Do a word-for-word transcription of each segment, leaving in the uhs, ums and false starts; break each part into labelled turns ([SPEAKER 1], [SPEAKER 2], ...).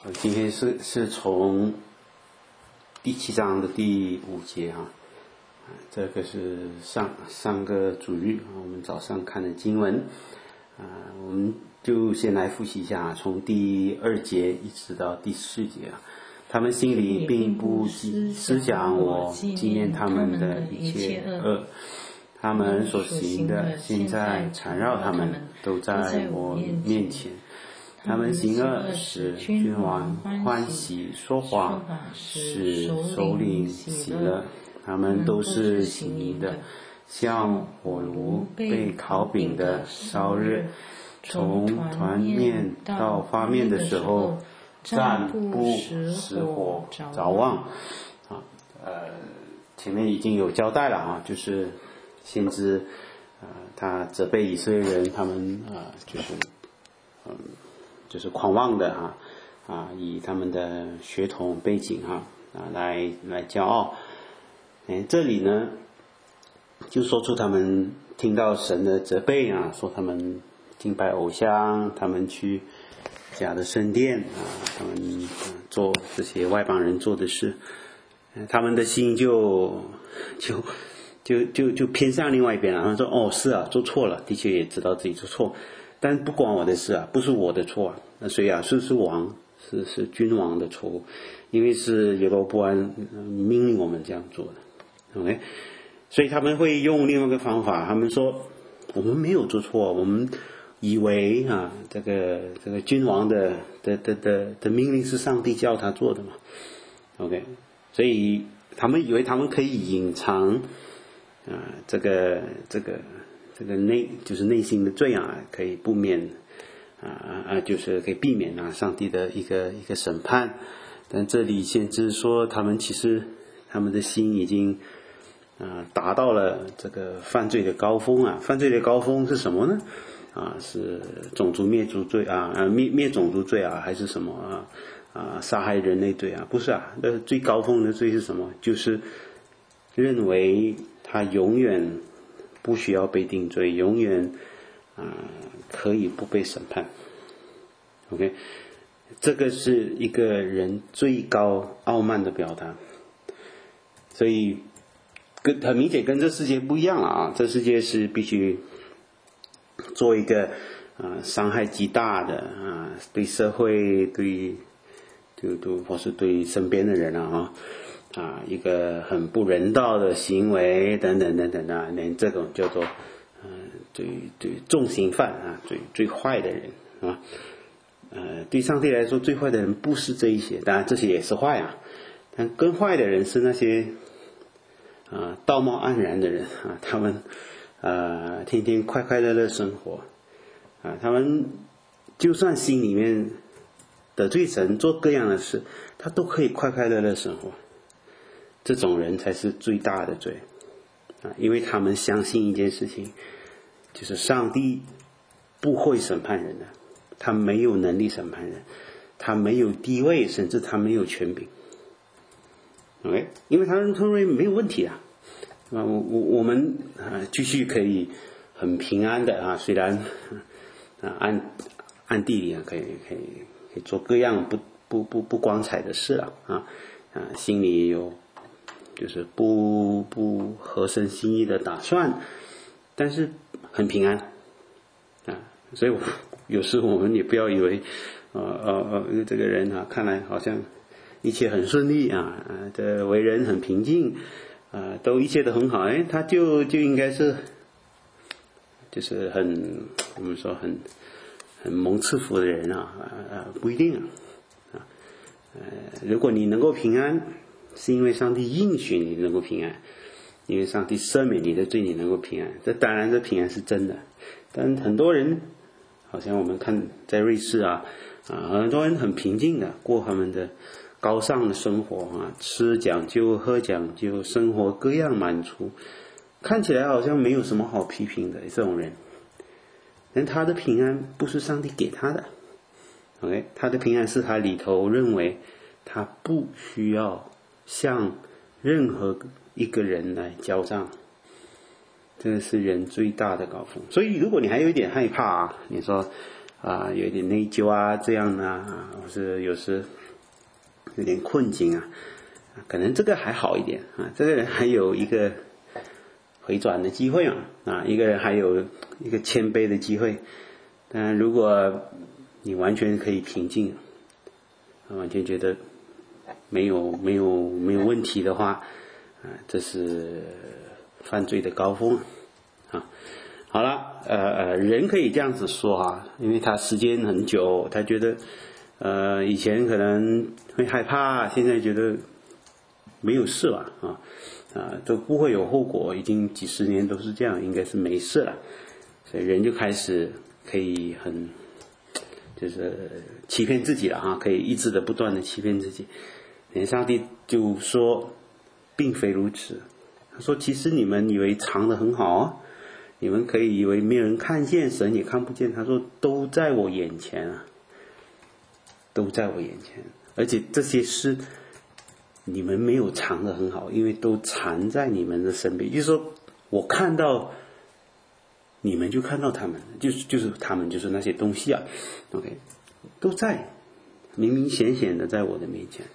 [SPEAKER 1] 今天是是从第七章的第五节哈，这个是上上个主日我们早上看的经文啊，我们就先来复习一下，从第二节一直到第四节啊。他们心里并不思想我纪念他们的一切恶，他们所行的现在缠绕他们，都在我面前。他们行恶，使君王欢喜；说谎，使首领喜乐。他们都是行淫的，像火炉被烤饼的烧热，从团面到发面的时候，暂不使火着旺。啊，呃，前面已经有交代了啊，就是先知，呃，他责备以色列人，他们啊、呃，就是，嗯、呃。就是狂妄的哈啊，以他们的血统背景哈啊来来骄傲。哎，这里呢就说出他们听到神的责备啊，说他们敬拜偶像，他们去假的圣殿啊，他们、啊、做这些外邦人做的事，他们的心就就就就就偏向另外一边了。他们说哦是啊，做错了，的确也知道自己做错。但不关我的事啊，不是我的错啊，那所以啊，是是王，是是君王的错误，因为是耶罗波安命令我们这样做的 ，OK， 所以他们会用另外一个方法，他们说我们没有做错，我们以为啊，这个这个君王的的的的的命令是上帝叫他做的嘛 ，OK， 所以他们以为他们可以隐藏啊这个这个。这个内就是内心的罪啊，可以不免啊啊，就是可以避免啊上帝的一个一个审判。但这里先知说，他们其实他们的心已经啊达到了这个犯罪的高峰啊。犯罪的高峰是什么呢？啊，是种族灭族罪啊，啊灭灭种族罪啊，还是什么啊啊杀害人类罪啊？不是啊，那最高峰的罪是什么？就是认为他永远不需要被定罪，永远啊、呃、可以不被审判。OK， 这个是一个人最高傲慢的表达，所以跟很明显跟这世界不一样了啊！这世界是必须做一个啊、呃、伤害极大的啊、呃，对社会、对对对，或是对身边的人啊。啊，一个很不人道的行为等等等等啊，连这种叫做呃最最重刑犯啊，最最坏的人啊，呃，对上帝来说最坏的人不是这一些，当然这些也是坏啊，但更坏的人是那些啊道貌岸然的人啊，他们啊天天快快乐乐生活啊，他们就算心里面得罪神，做各样的事，他都可以快快乐乐生活。这种人才是最大的罪啊！因为他们相信一件事情，就是上帝不会审判人的，他没有能力审判人，他没有地位，甚至他没有权柄。OK， 因为他认为没有问题啊，啊，我我我们啊继续可以很平安的啊，虽然啊暗暗地里啊可以可以可以做各样不不不不光彩的事啊啊啊，心里也有。就是不不合神心意的打算，但是很平安啊，所以我有时我们也不要以为，呃呃呃，这个人啊，看来好像一切很顺利啊，啊，这为人很平静啊，都一切都很好，哎，他就就应该是，就是很我们说很很蒙赐福的人啊，啊不一定啊，啊，呃，如果你能够平安。是因为上帝应许你能够平安，因为上帝赦免你的罪，你能够平安。这当然，这平安是真的。但很多人，好像我们看在瑞士啊，啊，很多人很平静的过他们的高尚的生活啊，吃讲究，喝讲究，生活各样满足，看起来好像没有什么好批评的这种人。但他的平安不是上帝给他的 ，OK， 他的平安是他里头认为他不需要。向任何一个人来交账，这个是人最大的高峰。所以如果你还有一点害怕啊，你说啊，有点内疚啊，这样啊，或是有时有点困境啊，可能这个还好一点啊，这个人还有一个回转的机会啊，啊，一个人还有一个谦卑的机会。但如果你完全可以平静，完全觉得没有没有没有问题的话，啊，这是犯罪的高峰啊。好了，呃呃，人可以这样子说啊，因为他时间很久，他觉得呃以前可能会害怕，现在觉得没有事了啊啊都不会有后果，已经几十年都是这样，应该是没事了，所以人就开始可以很就是欺骗自己了啊，可以一直的不断的欺骗自己。上帝就说并非如此，他说其实你们以为藏得很好啊，你们可以以为没有人看见，神也看不见，他说都在我眼前啊，都在我眼前，而且这些事你们没有藏得很好，因为都藏在你们的身边，就是说我看到你们就看到他们，就是就是他们就是那些东西啊 OK 都在明明显显的在我的面前。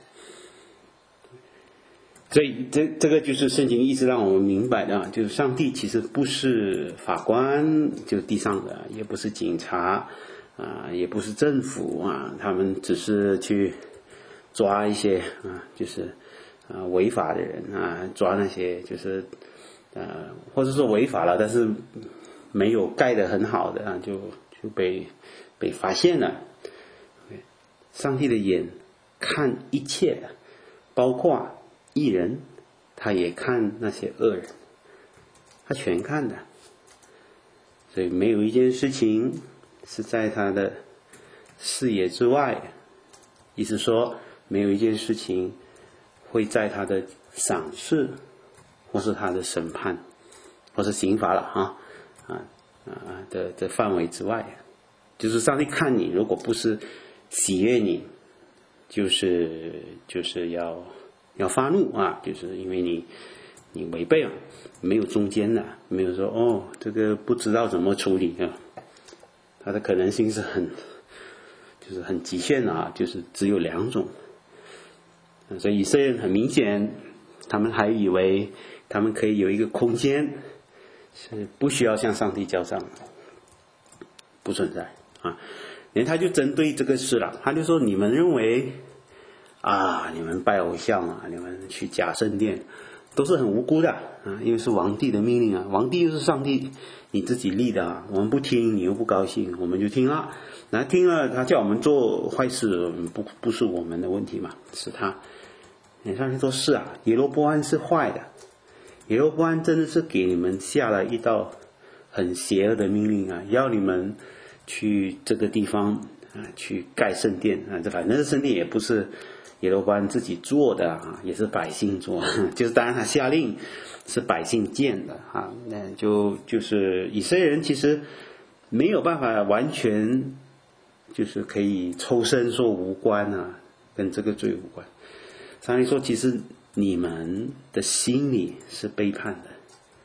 [SPEAKER 1] 所以这这个就是圣经一直让我们明白的，就是上帝其实不是法官，就地上的，也不是警察啊，也不是政府啊，他们只是去抓一些啊，就是啊违法的人啊，抓那些就是呃，或者说违法了，但是没有盖得很好的啊，就就被被发现了。上帝的眼看一切，包括义人，他也看那些恶人，他全看的，所以没有一件事情是在他的视野之外，意思说没有一件事情会在他的赏赐或是他的审判或是刑罚了啊啊啊的的范围之外，就是上帝看你，如果不是喜悦你，就是就是要要发怒啊，就是因为你你违背了，没有中间的，没有说哦这个不知道怎么处理啊，它的可能性是很就是很极限的啊，就是只有两种。所以以色列人很明显，他们还以为他们可以有一个空间是不需要向上帝交账的，不存在啊。连他就针对这个事了，他就说你们认为啊，你们拜偶像啊，你们去假圣殿，都是很无辜的啊，因为是皇帝的命令啊，皇帝又是上帝你自己立的啊，我们不听，你又不高兴，我们就听了，那听了他叫我们做坏事，不不是我们的问题嘛，是他。你上去说是啊，耶罗波安是坏的，耶罗波安真的是给你们下了一道很邪恶的命令啊，要你们去这个地方啊，去盖圣殿啊，这反正这圣殿也不是耶罗波安自己做的啊，也是百姓做，就是当然他下令是百姓建的啊，那就就是以色列人其实没有办法完全就是可以抽身说无关啊，跟这个罪无关。上帝说其实你们的心里是背叛的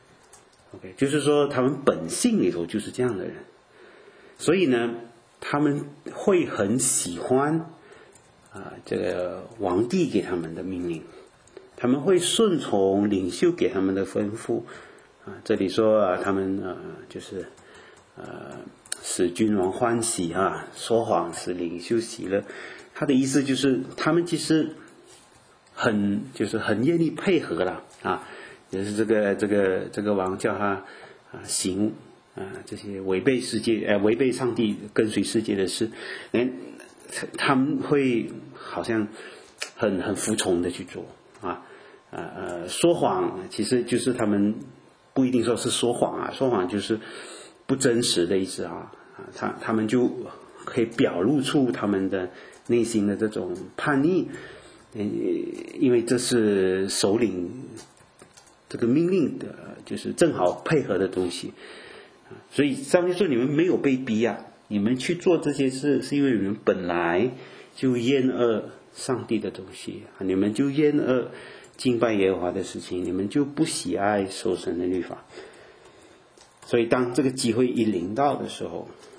[SPEAKER 1] OK， 就是说他们本性里头就是这样的人，所以呢他们会很喜欢啊这个皇帝给他们的命令，他们会顺从领袖给他们的吩咐啊，这里说啊他们呃就是呃使君王欢喜啊，说谎使领袖喜乐，他的意思就是他们其实很就是很愿意配合了啊，也是这个这个这个王叫他啊行啊这些违背世界呃违背上帝跟随世界的事，嗯，他们会好像很很服从的去做啊呃呃说谎其实就是他们不一定说是说谎啊，说谎就是不真实的意思啊啊他他们就可以表露出他们的内心的这种叛逆。因为这是首领这个命令的，就是正好配合的东西，所以上帝说你们没有被逼啊，你们去做这些事是因为你们本来就厌恶上帝的东西，你们就厌恶敬拜耶和华的事情，你们就不喜爱守神的律法，所以当这个机会一临到的时候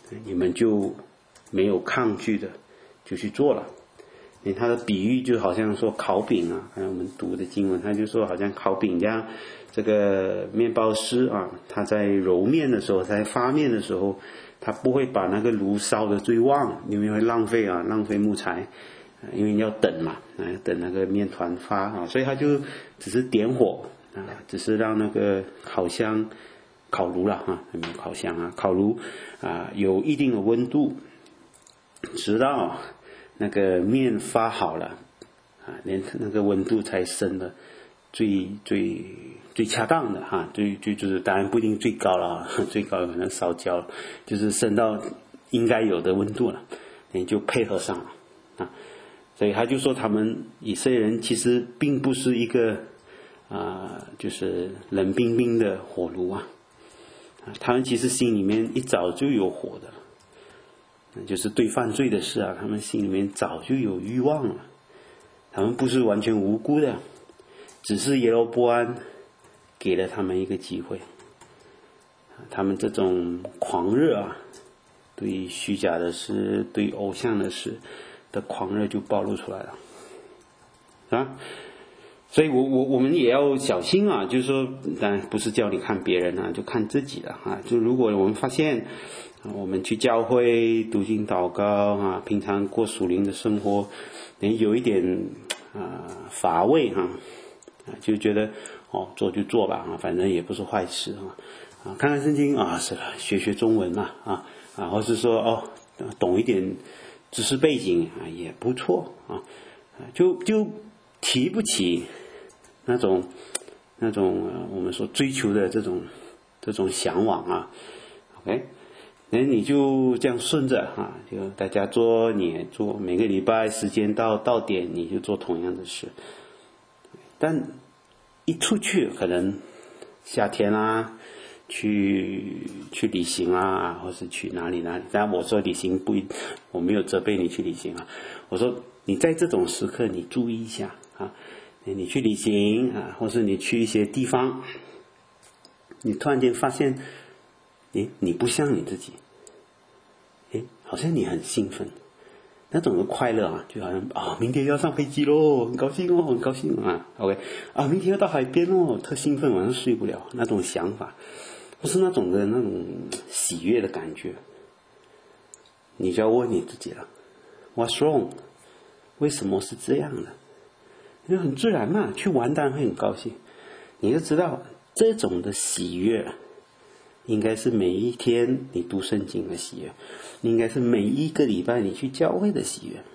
[SPEAKER 1] 你们就没有抗拒的就去做了。他的比喻就好像说烤饼啊，看我们读的经文，他就说好像烤饼这样，这个面包师啊，他在揉面的时候，在发面的时候，他不会把那个炉烧得最旺，因为会浪费啊，浪费木材，因为你要等嘛，等那个面团发啊，所以他就只是点火啊，只是让那个烤箱、烤炉了哈，没有烤箱啊，烤炉啊有一定的温度，直到那个面发好了啊，连那个温度才升的最最最恰当的哈，最最就是当然不一定最高了，最高可能烧焦了，就是升到应该有的温度了，你就配合上了啊。所以他就说他们以色列人其实并不是一个啊、呃，就是冷冰冰的火炉啊，他们其实心里面一早就有火的。就是对犯罪的事啊，他们心里面早就有欲望了，他们不是完全无辜的，只是耶罗波安给了他们一个机会，他们这种狂热啊，对虚假的事、对偶像的事的狂热就暴露出来了啊。所以我我我们也要小心啊，就是说，当然不是叫你看别人啊，就看自己了啊。就如果我们发现，我们去教会读经祷告啊，平常过属灵的生活，有一点啊、呃、乏味哈、啊，就觉得哦做就做吧啊，反正也不是坏事啊啊，看看圣经啊，是了，学学中文嘛啊啊，或是说哦懂一点知识背景啊也不错啊，就就提不起那种那种、呃、我们所追求的这种这种向往啊 ，OK。那你就这样顺着哈、啊，就大家做，你也做，每个礼拜时间到到点你就做同样的事。但一出去，可能夏天啊，去去旅行啊，或是去哪里哪里。当然我说旅行不，我没有责备你去旅行啊。我说你在这种时刻你注意一下啊，你去旅行啊，或是你去一些地方，你突然间发现。诶，你不像你自己，诶，好像你很兴奋，那种的快乐啊，就好像啊，明天要上飞机咯，很高兴哦，很高兴啊 ，OK， 啊，明天要到海边哦，特兴奋，晚上睡不了，那种想法，不是那种的那种喜悦的感觉，你就要问你自己了 ，What's wrong？ 为什么是这样的？因为很自然嘛，去玩当然会很高兴，你就知道这种的喜悦。应该是每一天你读圣经的喜悦，应该是每一个礼拜你去教会的喜悦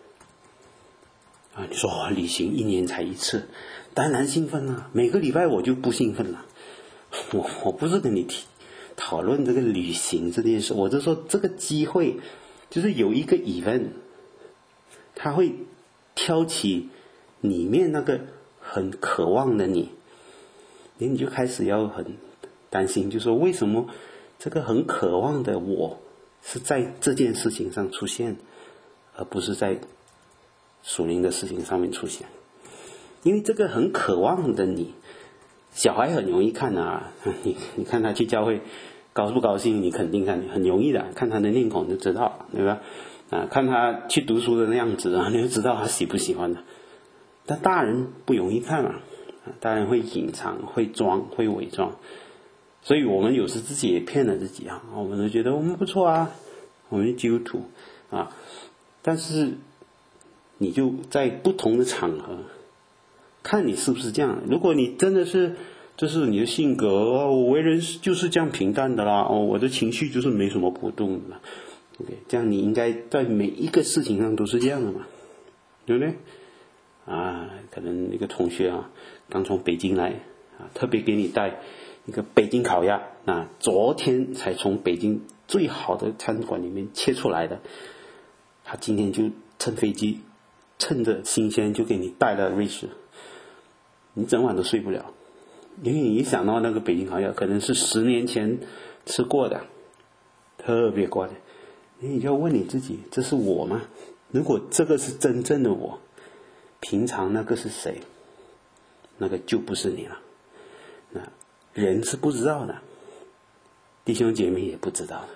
[SPEAKER 1] 啊！你说、哦、旅行一年才一次，当然兴奋了。每个礼拜我就不兴奋了。我我不是跟你提讨论这个旅行这件事，我就说这个机会就是有一个 event， 它会挑起里面那个很渴望的你，你就开始要很。担心就是说为什么这个很渴望的我是在这件事情上出现，而不是在属灵的事情上面出现。因为这个很渴望的你，小孩很容易看啊，你你看他去教会高不高兴，你肯定看很容易的，看他的面孔就知道，对吧？啊，看他去读书的样子啊，你就知道他喜不喜欢的。但大人不容易看啊，大人会隐藏，会装，会伪装。所以我们有时自己也骗了自己啊，我们都觉得我们不错啊，我们是基督徒啊，但是你就在不同的场合看你是不是这样。如果你真的是这是你的性格，我为人就是这样平淡的啦，哦，我的情绪就是没什么波动的 ，OK， 这样你应该在每一个事情上都是这样的嘛，对不对？啊，可能那个同学啊，刚从北京来啊，特别给你带。一个北京烤鸭啊，昨天才从北京最好的餐馆里面切出来的，他今天就乘飞机，趁着新鲜就给你带了瑞士，你整晚都睡不了，因为你一想到那个北京烤鸭可能是十年前吃过的，特别怪的，你就要问你自己，这是我吗？如果这个是真正的我，平常那个是谁？那个就不是你了。那人是不知道的，弟兄姐妹也不知道的，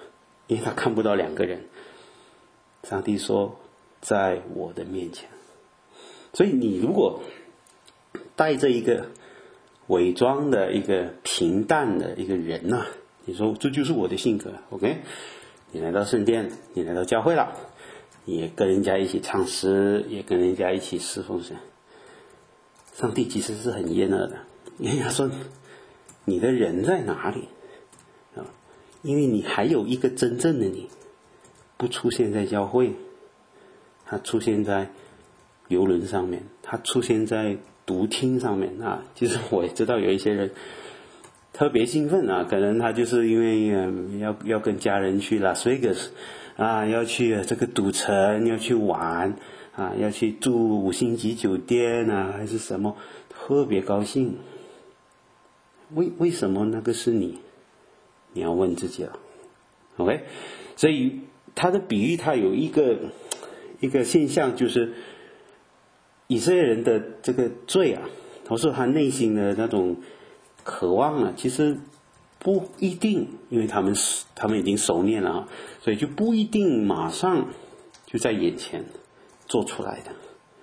[SPEAKER 1] 因为他看不到两个人。上帝说在我的面前。所以你如果带着一个伪装的一个平淡的一个人啊，你说这就是我的性格 OK， 你来到圣殿，你来到教会了，也跟人家一起唱诗，也跟人家一起侍奉神，上帝其实是很厌恶的，因为他说你的人在哪里？因为你还有一个真正的你不出现在教会，他出现在邮轮上面，他出现在读厅上面啊。其实我也知道有一些人特别兴奋啊，可能他就是因为、呃、要要跟家人去拉斯维加斯啊，要去这个赌城，要去玩啊，要去住五星级酒店啊，还是什么，特别高兴。为为什么那个是你？你要问自己了 ，OK？ 所以他的比喻，他有一个一个现象，就是以色列人的这个罪啊，或是他内心的那种渴望啊，其实不一定，因为他们他们已经熟练了啊，所以就不一定马上就在眼前做出来的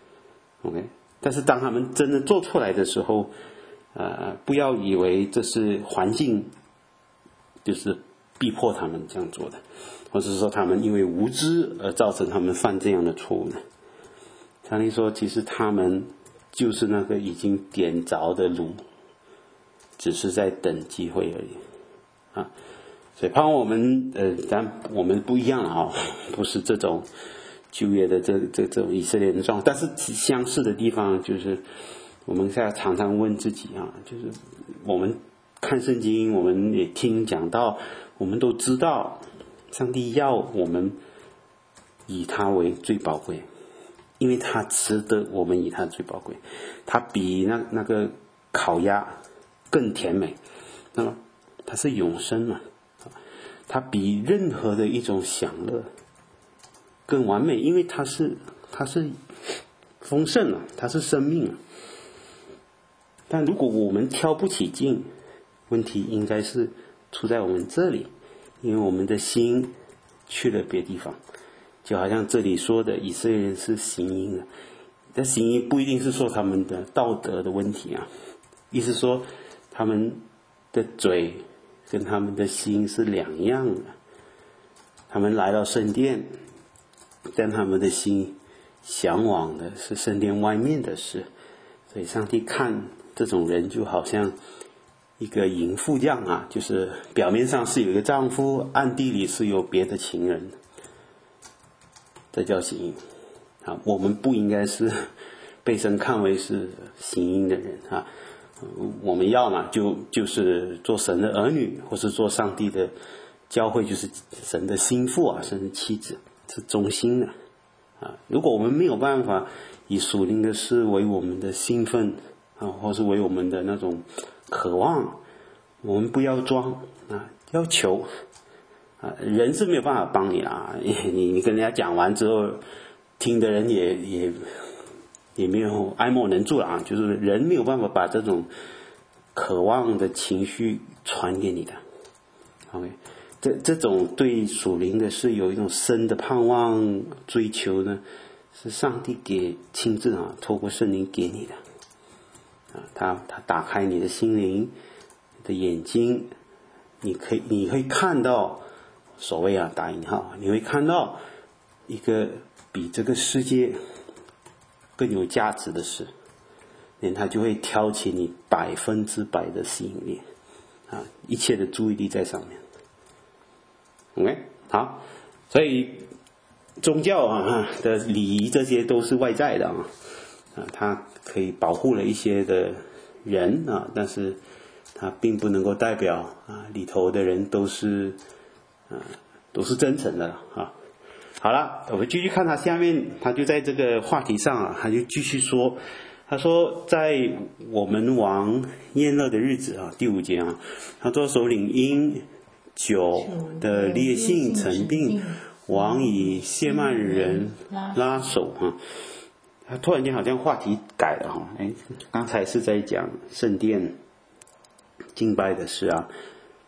[SPEAKER 1] ，OK？ 但是当他们真的做出来的时候，呃，不要以为这是环境。就是逼迫他们这样做的，或者是说他们因为无知而造成他们犯这样的错误呢？上帝说，其实他们就是那个已经点着的炉，只是在等机会而已啊。所以盼望我们呃，但我们不一样了啊，不是这种旧约的这这这种以色列人状，但是相似的地方就是我们现在常常问自己啊，就是我们。看圣经，我们也听讲到，我们都知道上帝要我们以他为最宝贵，因为他值得我们以他最宝贵，他比那那个烤鸭更甜美，那么他是永生嘛，他比任何的一种享乐更完美，因为他是他是丰盛啊，他是生命啊。但如果我们挑不起劲，问题应该是出在我们这里，因为我们的心去了别地方，就好像这里说的以色列人是行淫的，但行淫不一定是说他们的道德的问题啊，意思说他们的嘴跟他们的心是两样的，他们来到圣殿，但他们的心向往的是圣殿外面的事，所以上帝看这种人就好像一个淫妇匠啊，就是表面上是有一个丈夫，暗地里是有别的情人，这叫行淫啊。我们不应该是被神看为是行淫的人啊，我们要嘛就就是做神的儿女，或是做上帝的教会，就是神的心腹啊，神的妻子是忠心的啊。如果我们没有办法以属灵的事为我们的兴奋啊，或是为我们的那种渴望，我们不要装啊，要求啊。人是没有办法帮你啦，你你跟人家讲完之后，听的人也也也没有爱莫能助了啊。就是人没有办法把这种渴望的情绪传给你的。OK， 这这种对属灵的是有一种深的盼望追求呢，是上帝给亲自啊，透过圣灵给你的。他他打开你的心灵，你的眼睛，你可以你会看到所谓啊打引号，你会看到一个比这个世界更有价值的事，连他就会挑起你百分之百的吸引力啊，一切的注意力在上面。OK， 好，所以宗教啊的礼仪这些都是外在的啊。啊，它可以保护了一些的人啊，但是它并不能够代表啊里头的人都是啊都是真诚的啊。好了，我们继续看他下面，他就在这个话题上啊，他就继续说，他说在我们王宴乐的日子啊，第五节啊，他说首领因酒的烈性成病，王以谢曼人拉手啊。他突然间好像话题改了哈，哎，刚才是在讲圣殿敬拜的事啊，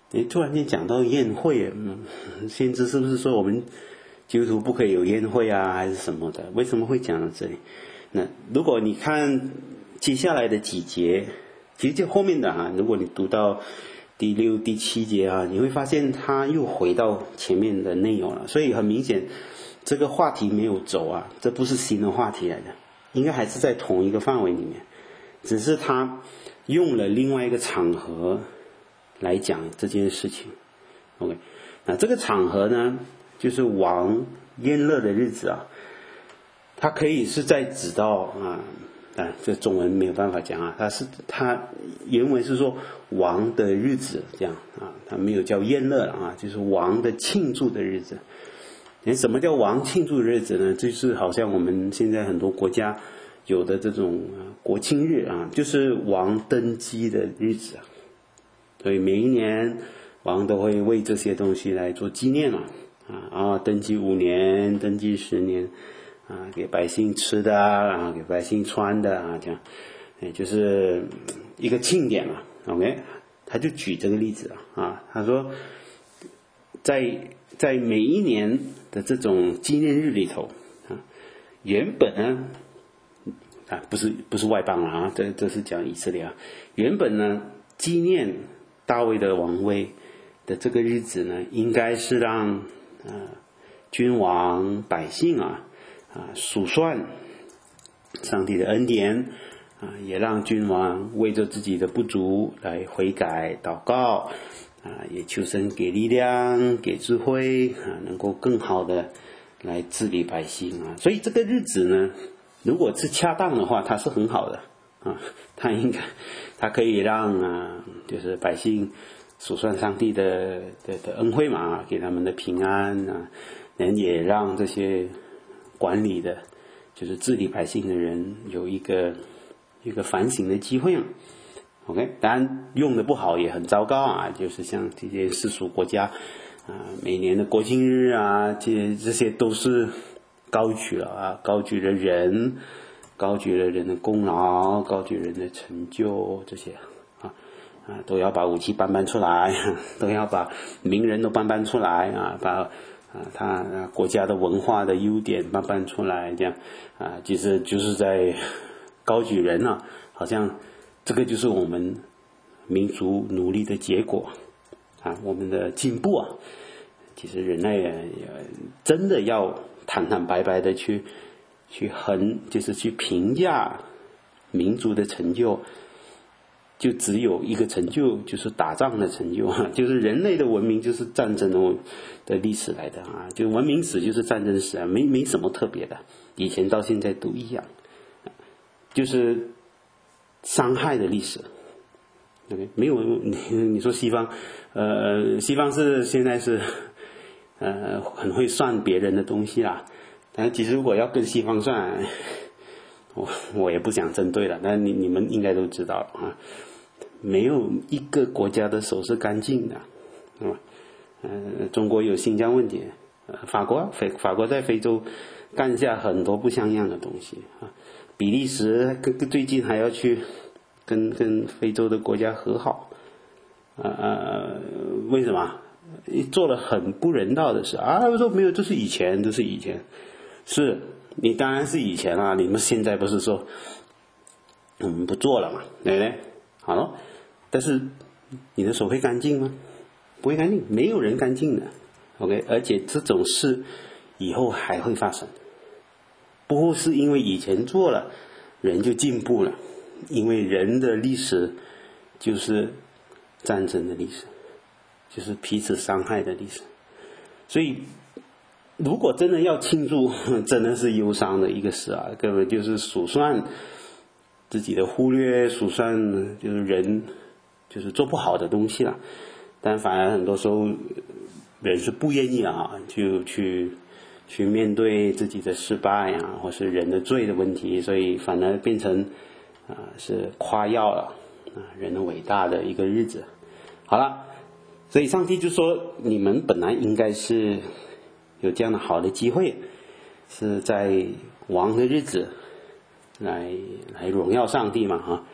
[SPEAKER 1] 诶，突然间讲到宴会，嗯，先知是不是说我们基督徒不可以有宴会啊，还是什么的？为什么会讲到这里？那如果你看接下来的几节，其实就后面的啊，如果你读到第六、第七节啊，你会发现他又回到前面的内容了。所以很明显，这个话题没有走啊，这不是新的话题来的，应该还是在同一个范围里面，只是他用了另外一个场合来讲这件事情。 OK， 那这个场合呢，就是王宴乐的日子啊，它可以是在指到啊，啊，这中文没有办法讲啊，它是它原文是说王的日子这样啊，它没有叫宴乐啊，就是王的庆祝的日子。什么叫王庆祝的日子呢？就是好像我们现在很多国家有的这种国庆日啊，就是王登基的日子啊，所以每一年王都会为这些东西来做纪念嘛，啊，啊，登基五年，登基十年，啊，给百姓吃的啊，给百姓穿的啊，这样，哎，就是一个庆典嘛。OK， 他就举这个例子啊，啊，他说，在在每一年的这种纪念日里头啊，原本呢，啊，不是不是外邦了啊，这这是讲以色列啊，原本呢，纪念大卫的王位的这个日子呢，应该是让呃君王百姓啊啊数算上帝的恩典啊，也让君王为着自己的不足来悔改祷告啊，也求神给力量给智慧啊，能够更好的来治理百姓啊。所以这个日子呢，如果是恰当的话，它是很好的啊，它应该它可以让啊，就是百姓数算上帝的的的恩惠嘛，给他们的平安啊，人也让这些管理的，就是治理百姓的人有一个一个反省的机会嘛。OK， 当然用的不好也很糟糕啊，就是像这些世俗国家啊，每年的国庆日啊，这这些都是高举了啊，高举了人，高举了人的功劳，高举人的成就，这些啊啊都要把武器搬搬出来，都要把名人都搬搬出来啊，把啊他国家的文化的优点搬搬出来，这样啊，其实就是在高举人啊，好像这个就是我们民族努力的结果啊，我们的进步啊。其实人类也真的要坦坦白白的去去衡，就是去评价民族的成就，就只有一个成就，就是打仗的成就啊，就是人类的文明就是战争的的历史来的啊，就文明史就是战争史啊，没没什么特别的，以前到现在都一样，就是伤害的历史。Okay， 没有你你说西方，呃，西方是现在是，呃，很会算别人的东西啦。但其实如果要跟西方算，我我也不想针对了。但你你们应该都知道啊，没有一个国家的手是干净的，是吧？呃，中国有新疆问题，呃，法国非法国在非洲干下很多不像样的东西啊。比利时最近还要去跟跟非洲的国家和好，呃，为什么？做了很不人道的事啊！我说没有，这是以前，这是以前，是你当然是以前啊，你们现在不是说我们不做了嘛，对不对？好了，但是你的手会干净吗？不会干净，没有人干净的。OK， 而且这种事以后还会发生，不是因为以前做了人就进步了，因为人的历史就是战争的历史，就是彼此伤害的历史。所以如果真的要庆祝，真的是忧伤的一个事啊，根本就是数算自己的忽略，数算就是人就是做不好的东西了。但反而很多时候人是不愿意啊，就去去面对自己的失败啊，或是人的罪的问题，所以反而变成啊、呃、是夸耀了啊人的伟大的一个日子。好了，所以上帝就说你们本来应该是有这样的好的机会，是在王的日子来来荣耀上帝嘛哈啊，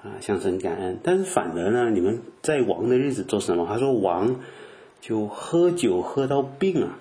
[SPEAKER 1] 啊，向神感恩。但是反而呢，你们在王的日子做什么？他说王就喝酒喝到病啊，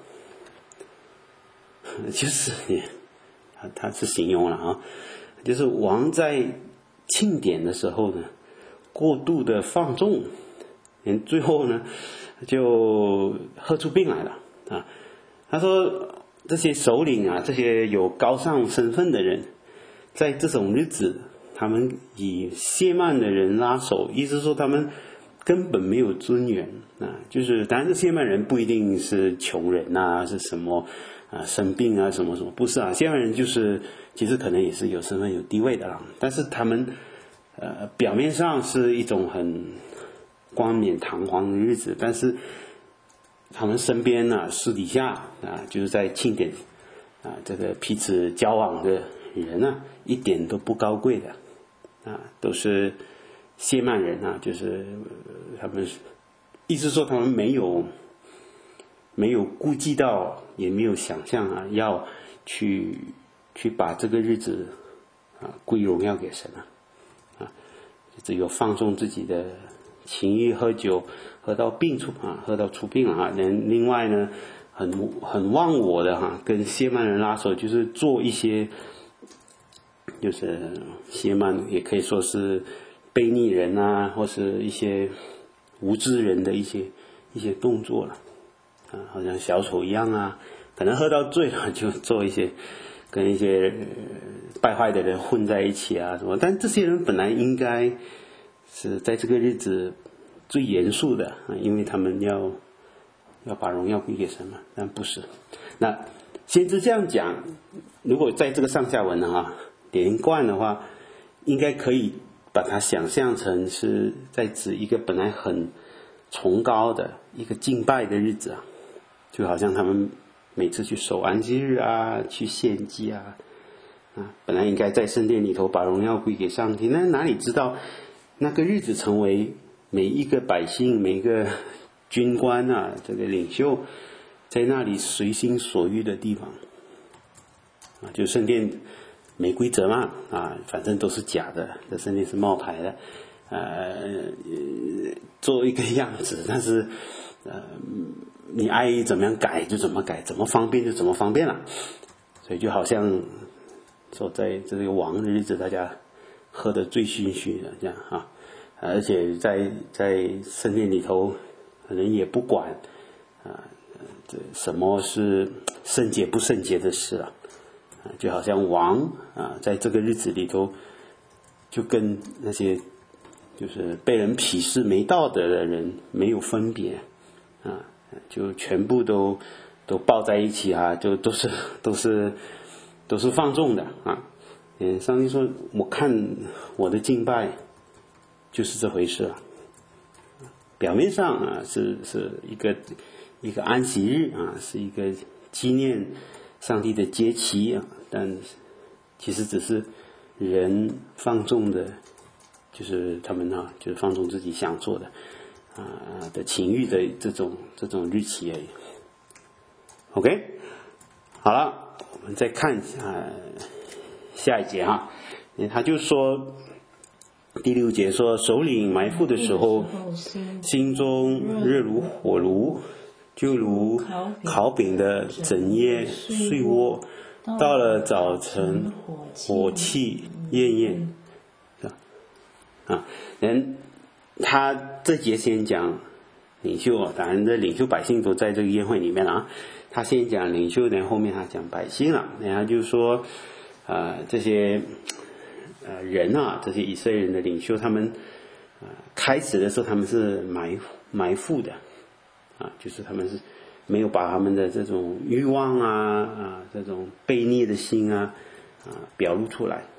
[SPEAKER 1] 就是他他是形容了啊，就是王在庆典的时候呢，过度的放纵，连最后呢就喝出病来了啊。他说这些首领啊，这些有高尚身份的人，在这种日子，他们以谢曼的人拉手，意思说他们根本没有尊严啊。就是当然，这谢曼人不一定是穷人啊，是什么啊生病啊什么什么，不是啊。谢曼人就是其实可能也是有身份有地位的啦，但是他们呃表面上是一种很冠冕堂皇的日子，但是他们身边呢、啊，私底下啊，就是在庆典啊，这个彼此交往的人呢、啊，一点都不高贵的啊，都是谢曼人啊，就是他们意思说他们没有没有顾及到，也没有想象啊，要去去把这个日子啊归荣耀给神啊，啊，只有放纵自己的情欲，喝酒喝到病出啊，喝到出病了啊。另另外呢，很很忘我的哈、啊，跟谢曼人拉手，就是做一些，就是谢曼也可以说是悖逆人啊，或是一些无知人的一些一些动作了啊，好像小丑一样啊，可能喝到醉了就做一些跟一些、呃、败坏的人混在一起啊什么，但这些人本来应该是在这个日子最严肃的啊，因为他们要要把荣耀归给神嘛，但不是。那先知这样讲，如果在这个上下文啊连贯的话，应该可以把它想象成是在指一个本来很崇高的一个敬拜的日子啊，就好像他们每次去守安息日啊，去献祭啊，啊，本来应该在圣殿里头把荣耀归给上帝，那哪里知道那个日子成为每一个百姓、每一个军官啊，这个领袖在那里随心所欲的地方啊，就圣殿没规则嘛啊，反正都是假的，这圣殿是冒牌的，呃，做一个样子，但是呃，你爱怎么样改就怎么改，怎么方便就怎么方便了，所以就好像说在这个王的日子，大家喝得醉醺醺的这样啊，而且在在圣殿里头，可能也不管啊，这什么是圣洁不圣洁的事啊，啊，就好像王啊，在这个日子里头，就跟那些就是被人鄙视没道德的人没有分别啊，就全部都都抱在一起啊，就都是都是都是放纵的啊。嗯，上帝说，我看我的敬拜就是这回事啊。表面上啊是是一个一个安息日啊，是一个纪念上帝的节期啊，但其实只是人放纵的，就是他们啊，就是放纵自己想做的啊的情欲的这种这种日期而已。OK， 好了，我们再看啊下一节哈，他就说。第六节说，首领埋伏的时候，心中热如火炉，就如烤饼的整夜睡窝，到了早晨火气焰焰啊。人他这节先讲领袖啊，当然这领袖百姓都在这个宴会里面了啊。他先讲领袖呢，后面他讲百姓了，然后就说啊、呃、这些。呃，人啊，这些以色列人的领袖，他们呃开始的时候他们是埋埋伏的啊，就是他们是没有把他们的这种欲望啊啊这种悖逆的心啊啊表露出来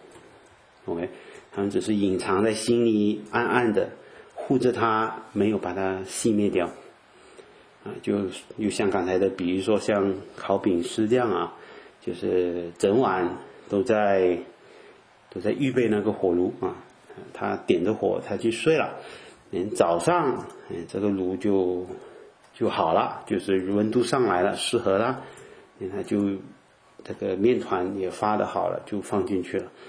[SPEAKER 1] ，OK， 他们只是隐藏在心里，暗暗的护着它，没有把它熄灭掉啊，就就像刚才的，比如说像烤饼师这样啊，就是整晚都在。都在预备那个火炉啊，他点着火，他去睡了，连早上，哎，这个炉就就好了，就是温度上来了，适合了，他就这个面团也发的好了，就放进去了，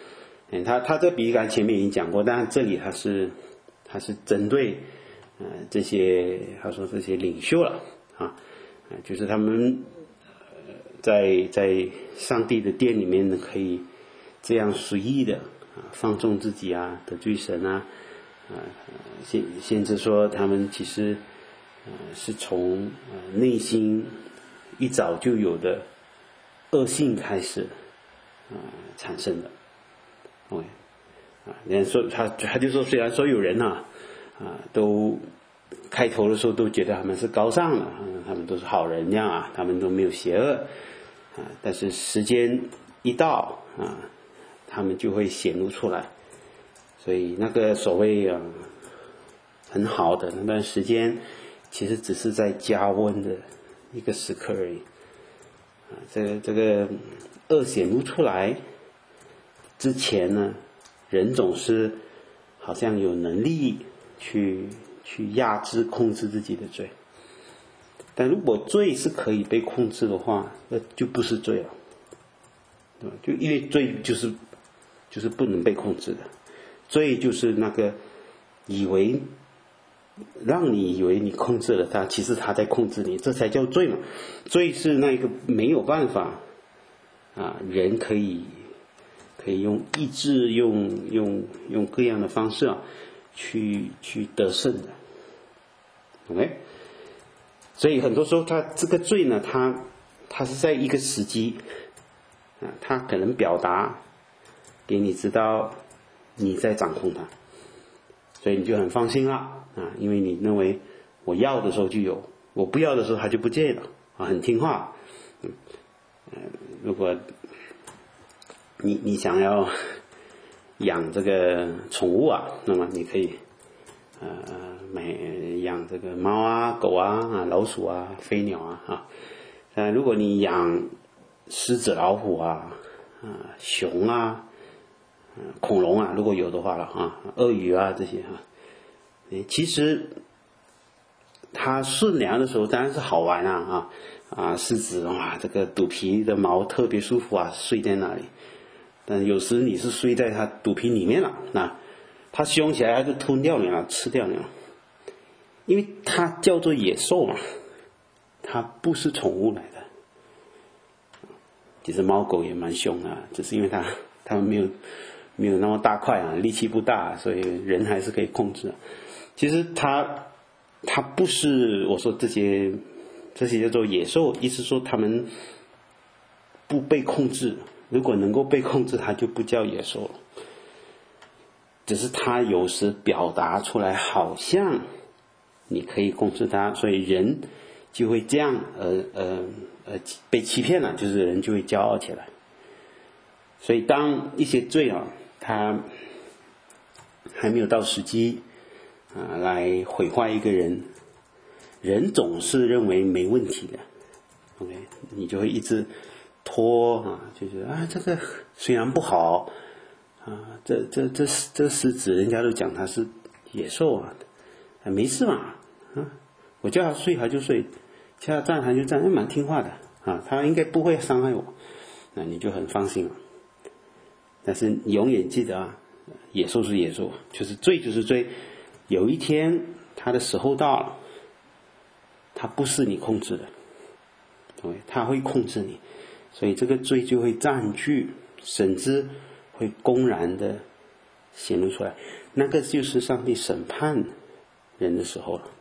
[SPEAKER 1] 嗯，他他这比喻刚才前面已经讲过，但这里他是他是针对呃这些他说这些领袖了啊，就是他们呃在在上帝的殿里面呢，可以这样随意的啊放纵自己啊，得罪神啊，啊先先是说他们其实呃是从呃内心一早就有的恶性开始啊、呃、产生的。OK， 啊，人家说他他就说，虽然说有人啊啊都开头的时候都觉得他们是高尚的，嗯，他们都是好人样啊，他们都没有邪恶啊，但是时间一到啊，他们就会显露出来。所以那个所谓啊很好的那段时间，其实只是在加温的一个时刻而已。啊，这个这个恶显露出来之前呢，人总是好像有能力去去压制控制自己的罪，但如果罪是可以被控制的话，那就不是罪了，对吧？就因为罪就是就是不能被控制的，罪就是那个以为让你以为你控制了他，其实他在控制你，这才叫罪嘛。罪是那个没有办法啊，人可以可以用意志，用用用各样的方式啊，去去得胜的。OK， 所以很多时候他这个罪呢，他他是在一个时机啊，他可能表达给你知道你在掌控他，所以你就很放心了啊，因为你认为我要的时候就有，我不要的时候他就不借了啊，很听话。嗯，呃，如果你你想要养这个宠物啊，那么你可以呃买养这个猫啊、狗啊、啊老鼠啊、飞鸟啊啊。呃，如果你养狮子、老虎啊、啊熊啊、呃、恐龙啊，如果有的话了啊，鳄鱼啊这些啊，其实它顺良的时候当然是好玩啊啊啊，狮子哇，这个肚皮的毛特别舒服啊，睡在那里。但有时你是睡在它肚皮里面了，那它凶起来它就吞掉你了，吃掉你了，因为它叫做野兽嘛，它不是宠物来的。其实猫狗也蛮凶的，只是因为它它们没有没有那么大块啊，力气不大，所以人还是可以控制。其实它它不是我说这些这些叫做野兽，意思说它们不被控制。如果能够被控制，它就不叫野兽了。只是它有时表达出来，好像你可以控制它，所以人就会这样，呃呃呃被欺骗了，就是人就会骄傲起来。所以当一些罪啊，它还没有到时机啊，来毁坏一个人，人总是认为没问题的 ，OK， 你就会一直拖啊，就是啊，这个虽然不好啊，这这这这狮子人家都讲它是野兽啊，啊没事嘛啊，我叫它睡它就睡，叫它站它就站，哎蛮听话的啊，它应该不会伤害我，那你就很放心了。但是你永远记得啊，野兽是野兽，就是罪就是罪，有一天它的时候到了，它不是你控制的，对，它会控制你。所以这个罪就会占据，甚至会公然的显露出来，那个就是上帝审判人的时候了。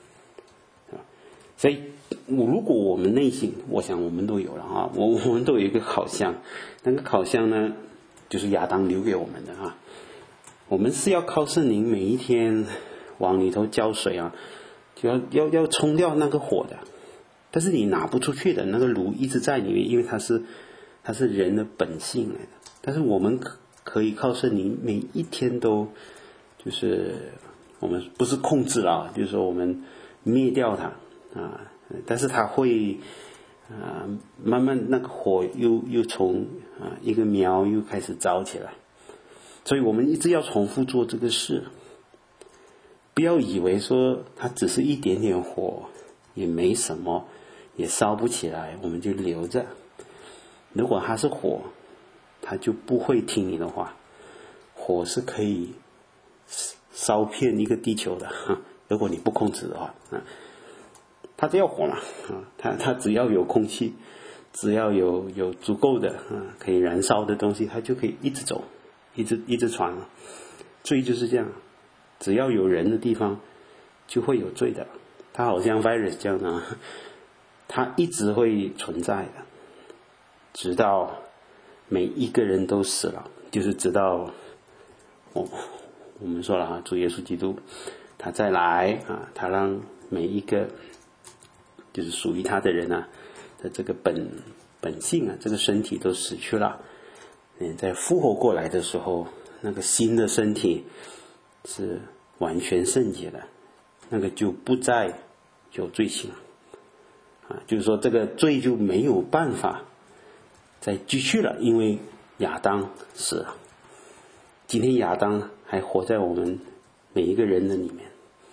[SPEAKER 1] 所以如果我们内心，我想我们都有了啊，我我们都有一个烤箱，那个烤箱呢，就是亚当留给我们的啊，我们是要靠圣灵每一天往里头浇水啊，就要要要冲掉那个火的。但是你拿不出去的，那个炉一直在里面，因为它是它是人的本性来的。但是我们可可以靠圣灵每一天都，就是我们不是控制啊，就是说我们灭掉它啊，但是它会啊慢慢那个火又又从啊一个苗又开始着起来，所以我们一直要重复做这个事，不要以为说它只是一点点火也没什么。也烧不起来，我们就留着。如果它是火，它就不会听你的话。 火是可以烧遍一个地球的，如果你不控制的话，它只要火嘛，它它只要有空气，只要有有足够的可以燃烧的东西，它就可以一直走，一直一直传。罪就是这样，只要有人的地方就会有罪的。它好像 virus 这样的，它一直会存在的，直到每一个人都死了，就是直到我我们说了啊，主耶稣基督他再来啊，他让每一个就是属于他的人啊的这个本本性啊，这个身体都死去了。嗯，在复活过来的时候，那个新的身体是完全圣洁的，那个就不再有罪行啊，就是说这个罪就没有办法再继续了，因为亚当死了。今天亚当还活在我们每一个人的里面，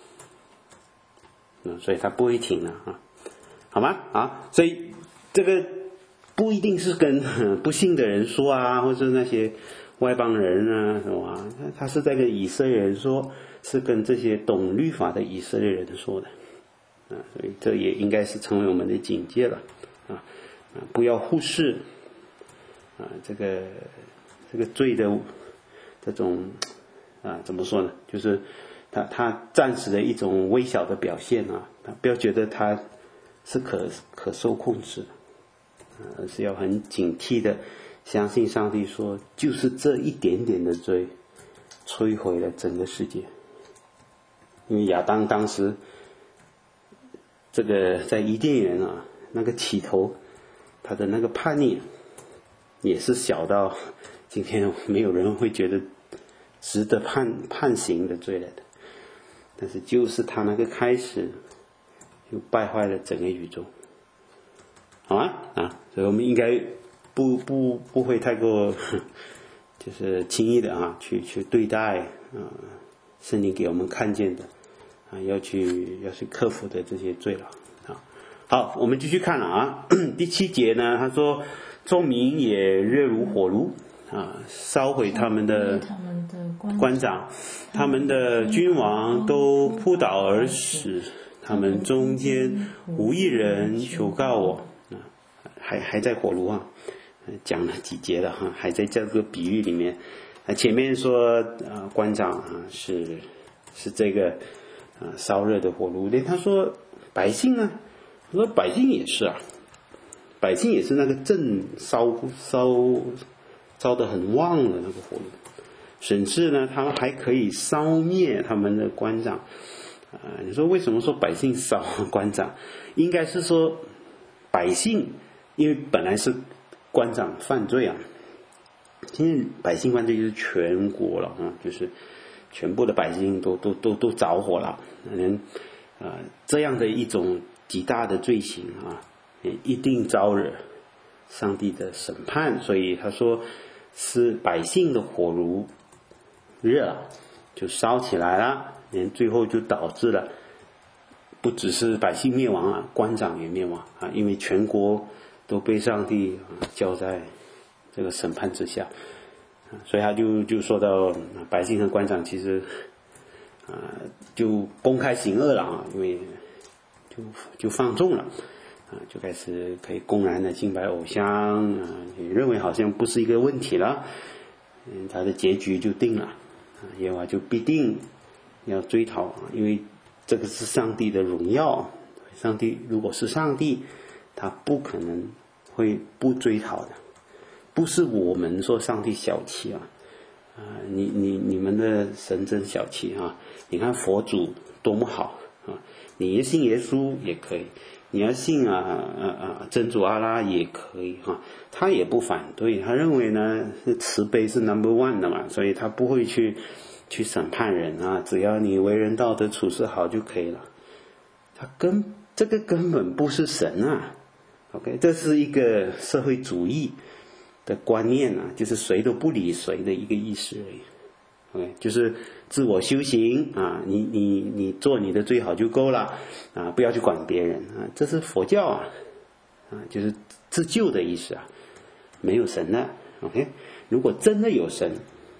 [SPEAKER 1] 嗯，所以他不会停了啊，好吗？啊，所以这个不一定是跟、呃、不信的人说啊，或者那些外邦人啊什么啊，他是在跟以色列人说，是跟这些懂律法的以色列人说的啊，所以这也应该是成为我们的警戒了啊，啊不要忽视啊这个这个罪的这种啊怎么说呢？就是他他暂时的一种微小的表现啊，不要觉得他是可可受控制的，而是要很警惕的相信上帝说，就是这一点点的罪摧毁了整个世界。因为亚当当时这个在伊甸园啊，那个起头他的那个叛逆也是小到今天没有人会觉得值得判判刑的罪来的，但是就是他那个开始就败坏了整个宇宙，好吗？啊，所以我们应该不不不会太过就是轻易的啊去去对待啊圣灵给我们看见的啊要去要去克服的这些罪了啊。好，我们继续看了啊，第七节呢，他说众民也热如火炉啊，烧毁他们的官长，他们的君王都扑倒而死，他们中间无一人求告我啊，还还在火炉啊，讲了几节了哈，还在这个比喻里面。前面说啊，官长啊是是这个啊烧热的火炉，他说百姓呢，他说百姓也是啊，百姓也是那个正烧烧烧得很旺的那个火炉，甚至呢，他们还可以烧灭他们的官长啊。你说为什么说百姓烧官长？应该是说百姓，因为本来是官长犯罪啊，现在百姓犯罪就是全国了啊，就是全部的百姓都都都都着火了，人啊这样的一种极大的罪行啊，一定招惹上帝的审判。所以他说是百姓的火炉热了，就烧起来了，连最后就导致了不只是百姓灭亡啊，官长也灭亡啊，因为全国都被上帝交在这个审判之下，所以他就就说到百姓和官长其实啊就公开行恶了啊，因为就就放纵了啊，就开始可以公然的敬拜偶像啊，也认为好像不是一个问题了，嗯，他的结局就定了啊，耶和华就必定要追讨啊，因为这个是上帝的荣耀，上帝如果是上帝，他不可能会不追讨的，不是我们说上帝小气啊，啊，你你你们的神真小气啊！你看佛祖多么好啊！你信耶稣也可以，你要信啊啊啊真主阿拉也可以哈、啊，他也不反对，他认为呢是慈悲是 number one 的嘛，所以他不会去去审判人啊，只要你为人道德处事好就可以了。他根这个根本不是神啊 ，OK， 这是一个社会主义的观念啊，就是谁都不理谁的一个意思而已。OK， 就是自我修行啊，你你你做你的最好就够了啊，不要去管别人啊，这是佛教啊，啊，就是自救的意思啊，没有神的。OK， 如果真的有神，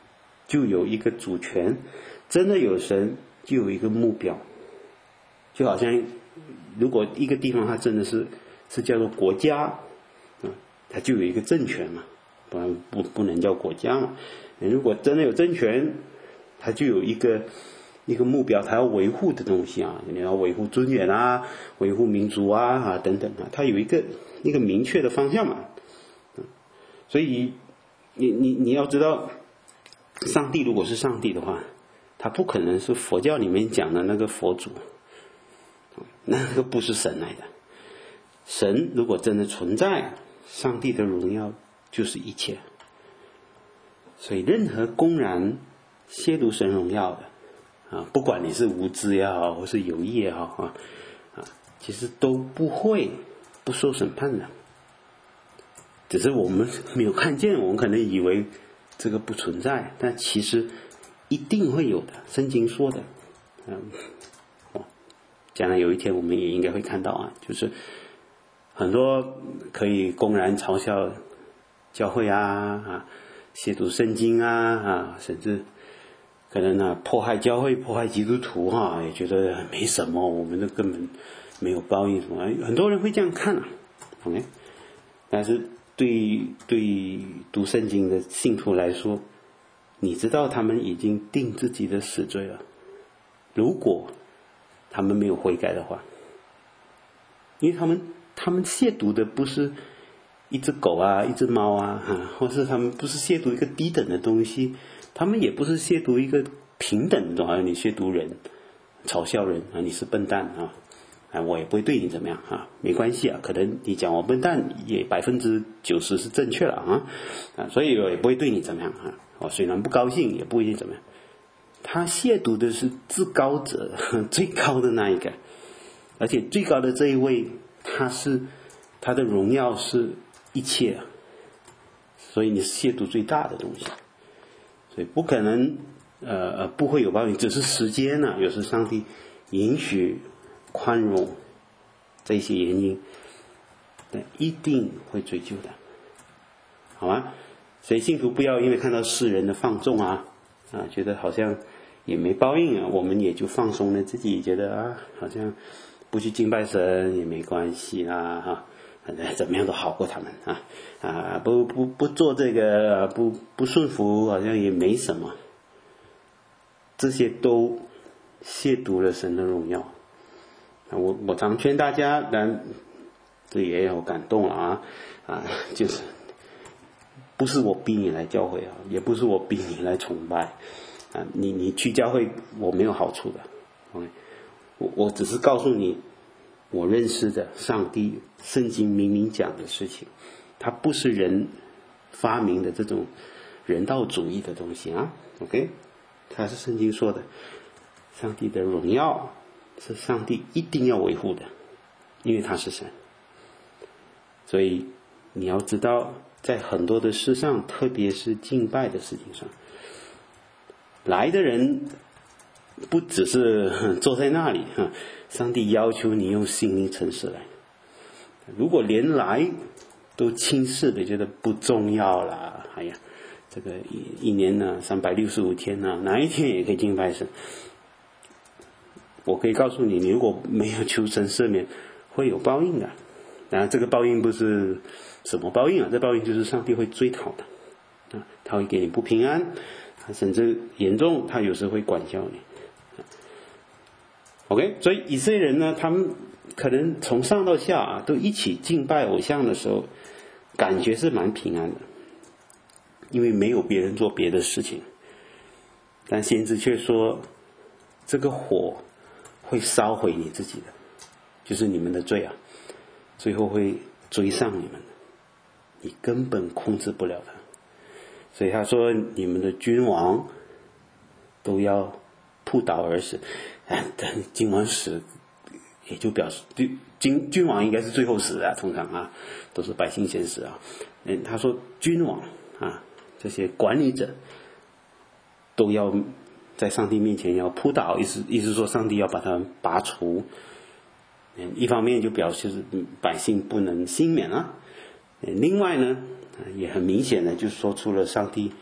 [SPEAKER 1] 就有一个主权，真的有神就有一个目标。就好像如果一个地方它真的是是叫做国家，嗯，它就有一个政权嘛，不然不不能叫国家嘛。如果真的有政权，它就有一个一个目标，它要维护的东西啊，你要维护尊严啊，维护民族啊啊等等啊，它有一个一个明确的方向嘛。嗯，所以你你你要知道，上帝如果是上帝的话，他不可能是佛教里面讲的那个佛祖，那个不是神来的。神如果真的存在，上帝的荣耀就是一切。所以任何公然亵渎神荣耀的啊，不管你是无知也好，或是有意也好啊啊，其实都不会不受审判的。只是我们没有看见，我们可能以为这个不存在，但其实一定会有的。圣经说的，嗯，哦，将来有一天我们也应该会看到啊，就是很多可以公然嘲笑教会啊啊。亵渎圣经啊啊，甚至可能呢、啊、迫害教会、迫害基督徒哈、啊，也觉得没什么，我们都根本没有报应什么，很多人会这样看啊 ，OK？ 但是对对读圣经的信徒来说，你知道他们已经定自己的死罪了。如果他们没有悔改的话，因为他们他们亵渎的不是一只狗啊，一只猫啊，啊，或是他们不是亵渎一个低等的东西，他们也不是亵渎一个平等的，好像你亵渎人、嘲笑人啊，你是笨蛋啊，啊，我也不会对你怎么样啊，没关系啊，可能你讲我笨蛋也百分之九十是正确了啊，啊，所以我也不会对你怎么样啊，我虽然不高兴，也不会怎么样。他亵渎的是至高者，最高的那一个，而且最高的这一位，他是他的荣耀是一切，所以你是亵渎最大的东西，所以不可能呃呃不会有报应，只是时间呢、啊，有时上帝允许宽容这些原因，但一定会追究的，好吗？所以信徒不要因为看到世人的放纵啊啊，觉得好像也没报应啊，我们也就放松了自己，觉得啊好像不去敬拜神也没关系啦哈。怎么样都好过他们啊啊！不不不做这个，不不顺服，好像也没什么。这些都亵渎了神的荣耀。我我常劝大家，但这也有感动了啊啊！就是不是我逼你来教会啊，也不是我逼你来崇拜啊。你你去教会，我没有好处的。OK， 我我只是告诉你。我认识的上帝圣经明明讲的事情，它不是人发明的这种人道主义的东西啊 OK， 它是圣经说的，上帝的荣耀是上帝一定要维护的，因为他是神。所以你要知道，在很多的事上，特别是敬拜的事情上，来的人不只是坐在那里，上帝要求你用心灵诚实来。如果连来都轻视的，觉得不重要啦，哎呀，这个一一年呢，三百六十五天呢，哪一天也可以敬拜神。我可以告诉你，你如果没有求神赦免，会有报应的。当然，这个报应不是什么报应啊，这报应就是上帝会追讨的啊，他会给你不平安，甚至严重，他有时会管教你。OK， 所以以色列人呢，他们可能从上到下啊，都一起敬拜偶像的时候，感觉是蛮平安的，因为没有别人做别的事情。但先知却说，这个火会烧毁你自己的，就是你们的罪啊，最后会追上你们的，你根本控制不了它。所以他说，你们的君王都要扑倒而死。但君王死也就表示君君王应该是最后死啊，通常啊都是百姓先死啊。嗯，他说君王啊，这些管理者都要在上帝面前要扑倒，意思意思说上帝要把他们拔除。嗯，一方面就表示百姓不能幸免啊。另外呢，也很明显的就说出了上帝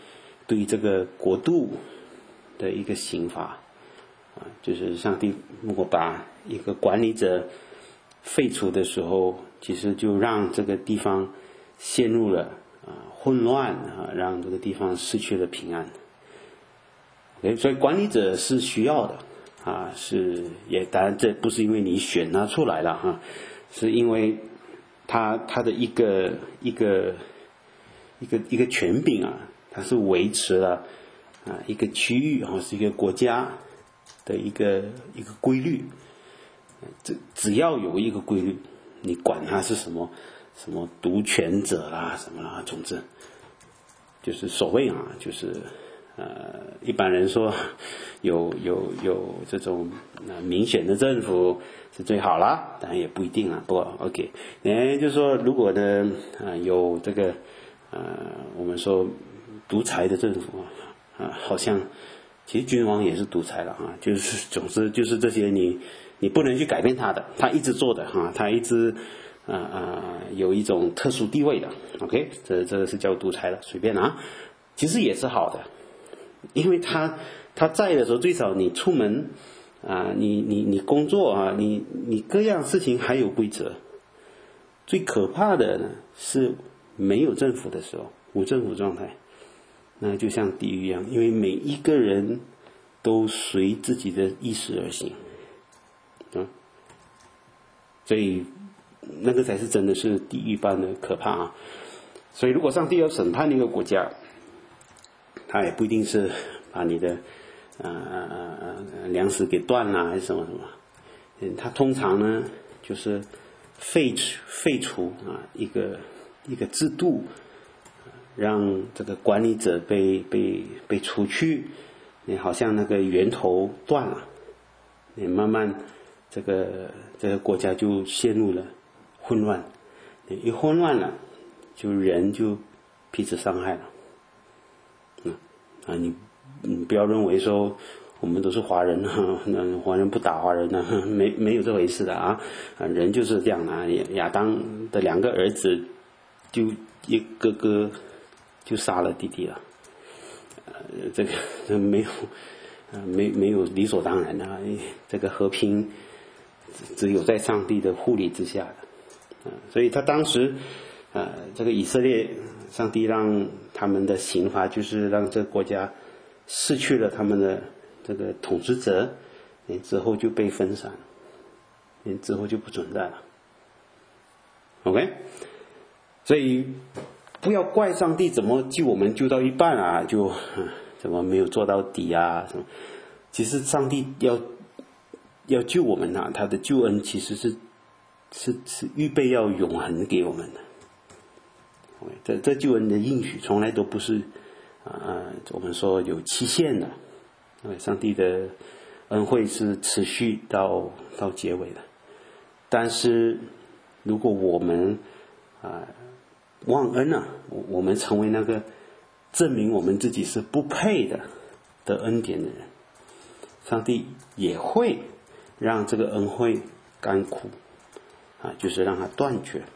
[SPEAKER 1] 对这个国度的一个刑罚啊，就是上帝如果把一个管理者废除的时候，其实就让这个地方陷入了啊混乱啊，让这个地方失去了平安。OK， 所以管理者是需要的啊，是也当然这不是因为你选他出来了哈、啊，是因为他他的一个一个一个一个权柄啊，它是维持了啊一个区域啊，是一个国家的一个一个规律。只只要有一个规律，你管它是什么什么独权者啦什么啦，总之就是所谓啊，就是呃一般人说有有有这种、呃、民选的政府是最好啦，当然也不一定啊。不过 OK， 哎，就是说如果呢呃有这个呃我们说独裁的政府啊、呃，好像其实君王也是独裁了啊，就是总之就是这些你。你不能去改变他的，他一直做的哈，他一直啊啊、呃、有一种特殊地位的 ，OK， 这这个是叫独裁了，随便啊，其实也是好的，因为他他在的时候，最少你出门啊、呃，你你你工作啊，你你各样事情还有规则。最可怕的呢是没有政府的时候，无政府状态，那就像地狱一样，因为每一个人都随自己的意识而行。嗯，所以那个才是真的是地狱般的可怕啊！所以如果上帝要审判一个国家，他也不一定是把你的呃呃粮食给断了还是什么什么，嗯，他通常呢就是废除废除啊一个一个制度，让这个管理者被被被除去，你好像那个源头断了，你慢慢。这个这个国家就陷入了混乱，一混乱了，就人就彼此伤害了。嗯啊，你你不要认为说我们都是华人哈，那华人不打华人呢，没没有这回事的啊！啊，人就是这样啊。亚当的两个儿子，就一哥哥就杀了弟弟了。呃，这个没有，呃，没没有理所当然的、啊，这个和平。只有在上帝的护理之下的，呃、所以他当时，呃，这个以色列，上帝让他们的刑罚就是让这个国家失去了他们的这个统治者，之后就被分散，之后就不存在了。OK， 所以不要怪上帝怎么救我们救到一半啊，就、呃、怎么没有做到底啊什么？其实上帝要。要救我们啊，他的救恩其实是是是预备要永恒给我们的。这这救恩的应许从来都不是啊、呃，我们说有期限的。上帝的恩惠是持续到到结尾的。但是如果我们啊、呃、忘恩啊，我们成为那个证明我们自己是不配的的恩典的人，上帝也会。让这个恩惠干枯啊，就是让它断绝。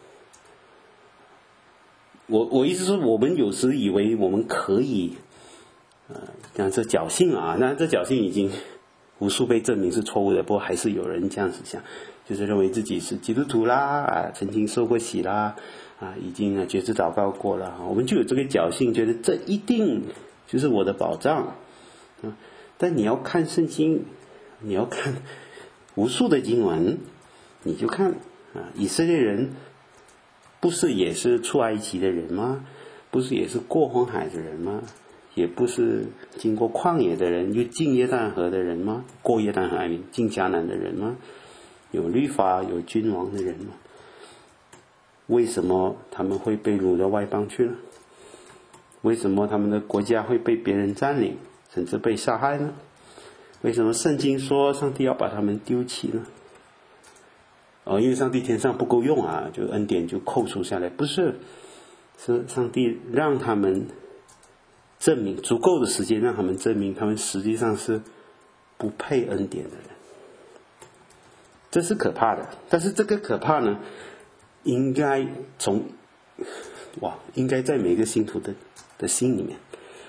[SPEAKER 1] 我我意思说，我们有时以为我们可以，呃，讲这侥幸啊，那这侥幸已经无数被证明是错误的。不过还是有人这样子想，就是认为自己是基督徒啦，啊，曾经受过洗啦，啊，已经啊决志祷告过了，我们就有这个侥幸，觉得这一定就是我的保障啊。但你要看圣经，你要看。无数的经文，你就看啊，以色列人不是也是出埃及的人吗？不是也是过红海的人吗？也不是经过旷野的人，又进约旦河的人吗？过约旦河I mean进迦南的人吗？有律法有君王的人吗？为什么他们会被掳到外邦去呢？为什么他们的国家会被别人占领，甚至被杀害呢？为什么圣经说上帝要把他们丢弃呢？哦，因为上帝天上不够用啊，就恩典就扣除下来。不是，是上帝让他们证明足够的时间，让他们证明他们实际上是不配恩典的人。这是可怕的，但是这个可怕呢，应该从哇，应该在每个信徒的的心里面。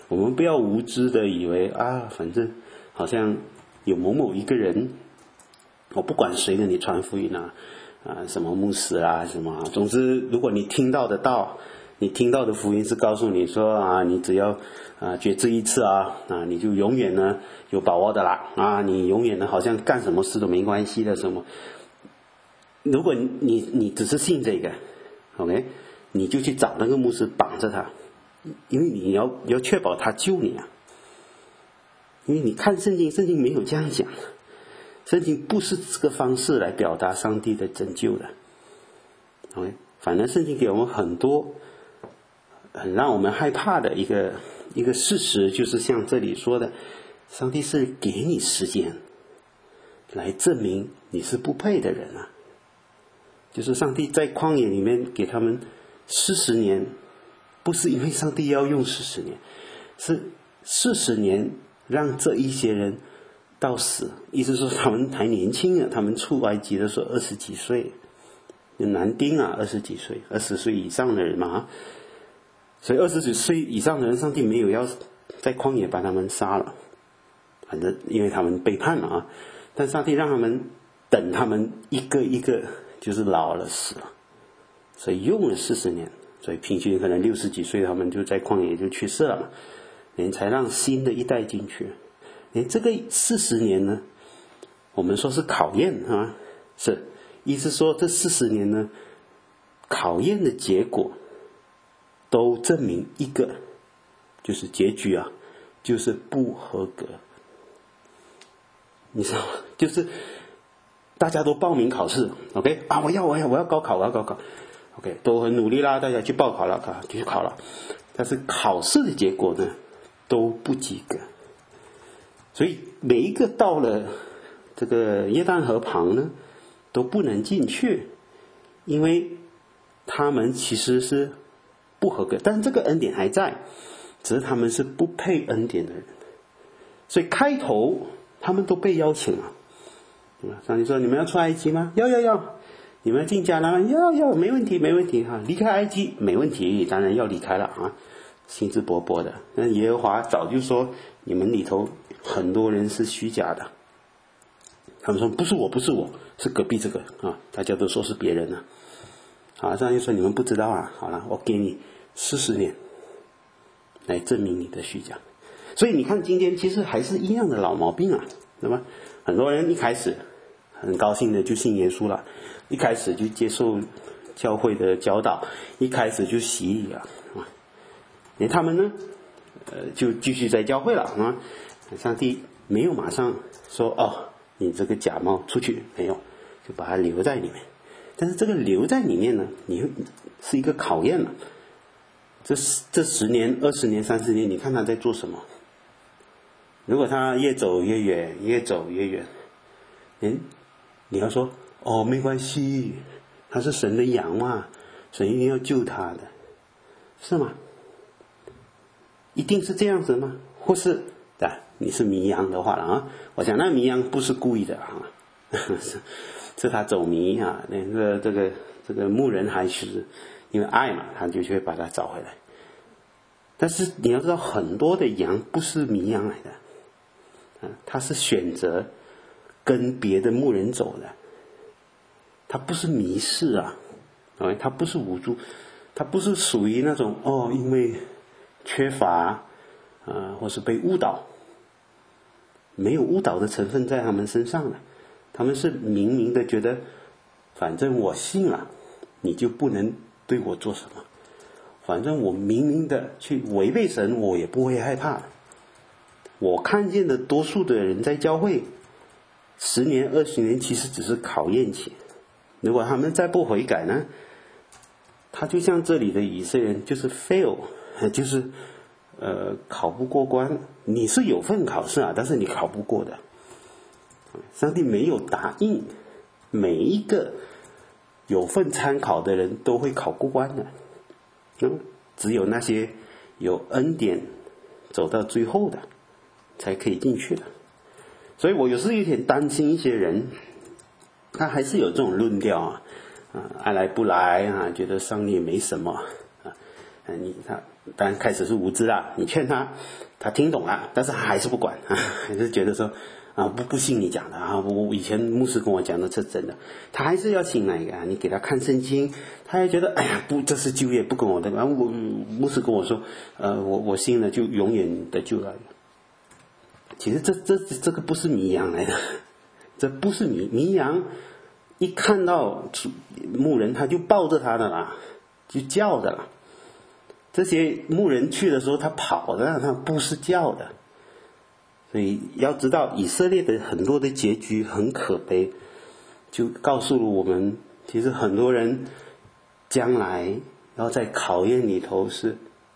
[SPEAKER 1] 我们不要无知的以为啊，反正好像有某某一个人，我不管谁跟你传福音啊，啊什么牧师啊什么啊，总之如果你听到的道，你听到的福音是告诉你说啊，你只要啊觉知一次啊啊，你就永远呢有把握的啦啊，你永远呢好像干什么事都没关系的什么。如果你你只是信这个 ，OK， 你就去找那个牧师绑着他，因为你要要确保他救你啊。因为你看圣经，圣经没有这样讲，圣经不是这个方式来表达上帝的拯救的。OK， 反正圣经给我们很多很让我们害怕的一个一个事实，就是像这里说的，上帝是给你时间来证明你是不配的人啊。就是上帝在旷野里面给他们四十年，不是因为上帝要用四十年，是四十年让这一些人到死，意思说他们还年轻啊，他们出埃及的时候二十几岁，男丁啊，二十几岁，二十岁以上的人嘛，所以二十几岁以上的人，上帝没有要在旷野把他们杀了，反正因为他们背叛了啊，但上帝让他们等他们一个一个就是老了死了，所以用了四十年，所以平均可能六十几岁他们就在旷野就去世了嘛，人才让新的一代进去。诶，这个四十年呢，我们说是考验啊，是意思说这四十年呢，考验的结果都证明一个，就是结局啊，就是不合格。你知道吗？就是大家都报名考试 ，OK 啊，我要我要我要高考，我要高考 ，OK， 都很努力啦，大家去报考了，啊，去考了，但是考试的结果呢，都不及格。所以每一个到了这个约旦河旁呢，都不能进去，因为他们其实是不合格，但是这个恩典还在，只是他们是不配恩典的人。所以开头他们都被邀请了。上帝说：“你们要出埃及吗？要要要。你们要进迦南吗？要要，没问题没问题哈。离开埃及没问题，当然要离开了啊，兴致勃勃的。那耶和华早就说，你们里头很多人是虚假的。他们说不是我，不是我，是隔壁这个啊，大家都说是别人呢。好，上帝说你们不知道啊。好了，我给你四十年来证明你的虚假。所以你看，今天其实还是一样的老毛病啊，对吧？很多人一开始很高兴的就信耶稣了，一开始就接受教会的教导，一开始就洗礼了啊。那他们呢，呃，就继续在教会了啊。上帝没有马上说哦，你这个假冒出去，没有，就把它留在里面。但是这个留在里面呢，你是一个考验了。这这十年、二十年、三十年，你看他在做什么？如果他越走越远，越走越远，嗯，你要说哦，没关系，他是神的羊嘛，神一定要救他的，是吗？一定是这样子吗？或是啊，你是迷羊的话了啊，我想那迷羊不是故意的啊，是是他走迷啊，那个这个这个牧人还是因为爱嘛，他就去把他找回来。但是你要知道，很多的羊不是迷羊来的。他是选择跟别的牧人走的，他不是迷失啊，他不是无助，他不是属于那种哦，因为缺乏啊、呃，或是被误导，没有误导的成分在他们身上的，他们是明明的觉得，反正我信了，你就不能对我做什么，反正我明明的去违背神，我也不会害怕的。我看见的多数的人在教会十年二十年，其实只是考验期。如果他们再不悔改呢，他就像这里的以色列人，就是 fail， 就是呃考不过关。你是有份考试啊，但是你考不过的。上帝没有答应每一个有份参考的人都会考过关的，嗯，只有那些有恩典走到最后的才可以进去的。所以我有时有点担心一些人，他还是有这种论调啊，啊爱来不来啊，觉得上帝没什么啊，你他当然开始是无知啦，你劝他，他听懂了，但是还是不管啊，还是觉得说啊不不信你讲的啊，我以前牧师跟我讲的是真的，他还是要信那个啊，你给他看圣经，他也觉得哎呀不，这是旧约不跟我的，然后我牧师跟我说，呃我我信了就永远得救了。其实这这这个不是迷羊来的，这不是迷迷羊，一看到牧人他就抱着他的啦，就叫的啦。这些牧人去的时候他跑的，他不是叫的。所以要知道以色列的很多的结局很可悲，就告诉了我们，其实很多人将来要在考验里头是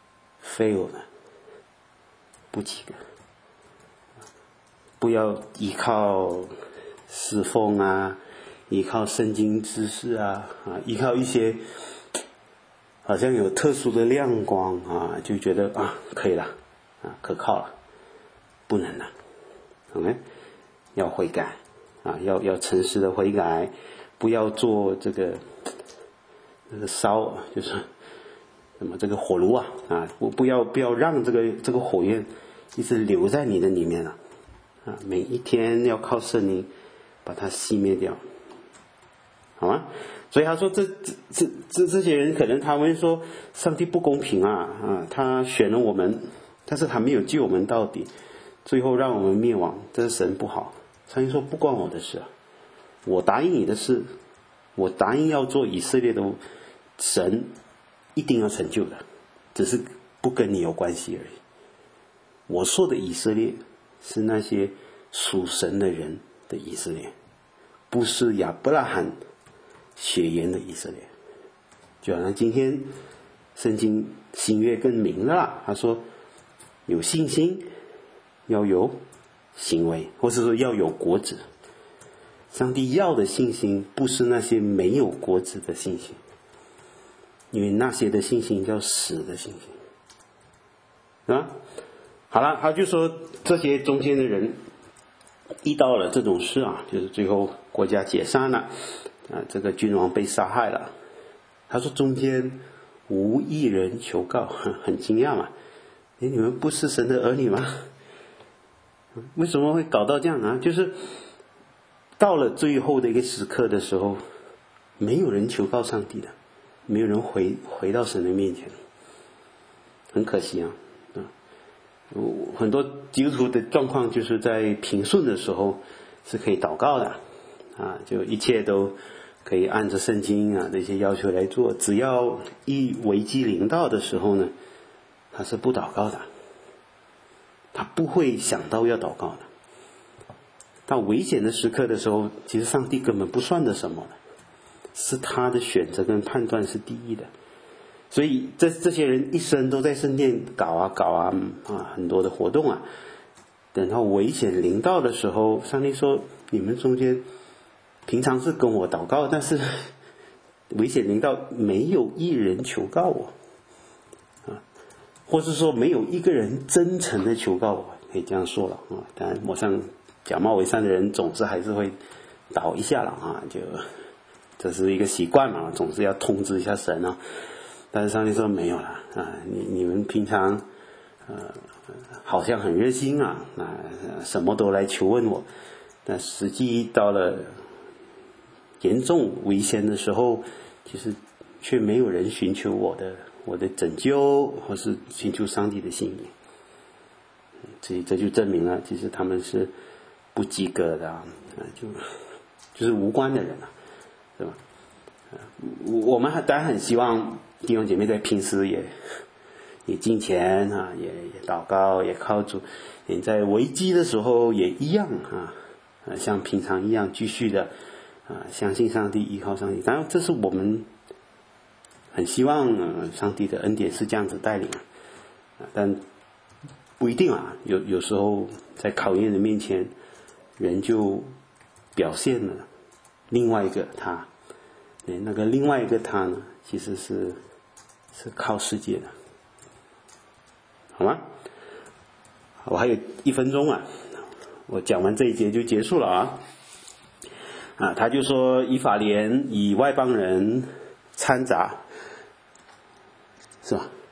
[SPEAKER 1] fail 的，不及格。不要依靠侍奉啊，依靠圣经知识啊，啊，依靠一些好像有特殊的亮光啊，就觉得啊可以了，啊可靠了，不能了，好没？要悔改啊，要要诚实的悔改，不要做这个那个烧，就是什么这个火炉啊啊，不不要不要让这个这个火焰一直留在你的里面了。啊，每一天要靠圣灵把它熄灭掉，好吗？所以他说这这这这这些人可能他们说上帝不公平啊啊，他选了我们，但是他没有救我们到底，最后让我们灭亡，这是神不好。上帝说不关我的事啊，我答应你的事，我答应要做以色列的神，一定要成就的，只是不跟你有关系而已。我说的以色列是那些属神的人的以色列，不是亚伯拉罕血缘的以色列。就好像今天圣经新约更明了，他说有信心要有行为，或是说要有果子。上帝要的信心不是那些没有果子的信心，因为那些的信心叫死的信心啊。好了，他就说这些中间的人遇到了这种事啊，就是最后国家解散了啊，这个君王被杀害了。他说中间无一人求告，很惊讶嘛，诶，你们不是神的儿女吗？为什么会搞到这样啊？就是到了最后的一个时刻的时候，没有人求告上帝的，没有人回回到神的面前，很可惜啊。很多基督徒的状况就是在平顺的时候是可以祷告的啊，就一切都可以按着圣经啊这些要求来做，只要一危机临到的时候呢，他是不祷告的，他不会想到要祷告的。到危险的时刻的时候，其实上帝根本不算的什么，是他的选择跟判断是第一的。所以这这些人一生都在圣殿搞啊搞啊啊，很多的活动啊。等到危险临到的时候，上帝说：“你们中间平常是跟我祷告，但是危险临到，没有一人求告我啊，或是说没有一个人真诚的求告我，可以这样说了啊。当然，我像假冒伪善的人，总是还是会祷一下了啊，就这是一个习惯嘛，总是要通知一下神啊。”但是上帝说没有了啊，你你们平常呃好像很热心啊，啊什么都来求问我，但实际到了严重危险的时候，其实却没有人寻求我的我的拯救，或是寻求上帝的心意。所以这就证明了，其实他们是不及格的啊，就就是无关的人啊，是吧？我们当然很希望弟兄姐妹在平时也也敬虔啊，也也祷告，也靠主，也在危机的时候也一样啊，像平常一样继续的啊，相信上帝，依靠上帝。当然，这是我们很希望、呃、上帝的恩典是这样子带领啊，但不一定啊。有有时候在考验的面前，人就表现了另外一个他。那个另外一个他呢，其实是是靠世界的，好吗？我还有一分钟啊，我讲完这一节就结束了啊。啊，他就说以法莲以外邦人掺杂，是吧？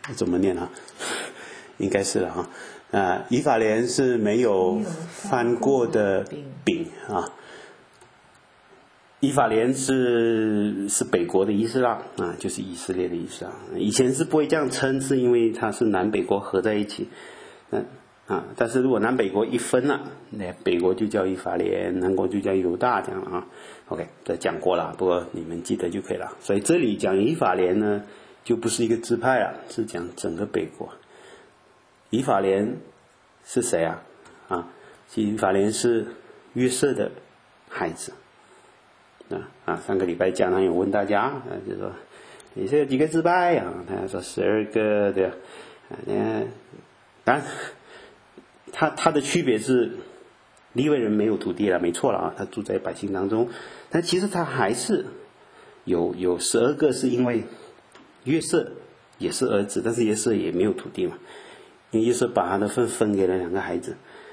[SPEAKER 1] 怎么念啊？应该是了哈。啊，以法莲是没有翻过的饼啊。以法莲是是北国的伊斯兰啊，就是以色列的伊斯兰。以前是不会这样称，是因为它是南北国合在一起。嗯啊，但是如果南北国一分了，那北国就叫以法莲，南国就叫犹大这样了啊。OK， 这讲过了，不过你们记得就可以了。所以这里讲以法莲呢，就不是一个支派了，是讲整个北国。以法莲是谁啊？啊，以法莲是约瑟的孩子。啊啊，上个礼拜讲堂有问大家，啊，就说你是有几个支派啊？他说十二个的，啊，当然，他他的区别是，利未人没有土地了，没错了啊，他住在百姓当中，但其实他还是有有十二个，是因为约瑟也是儿子，但是约瑟也没有土地嘛，因为约瑟把他的份分给了两个孩子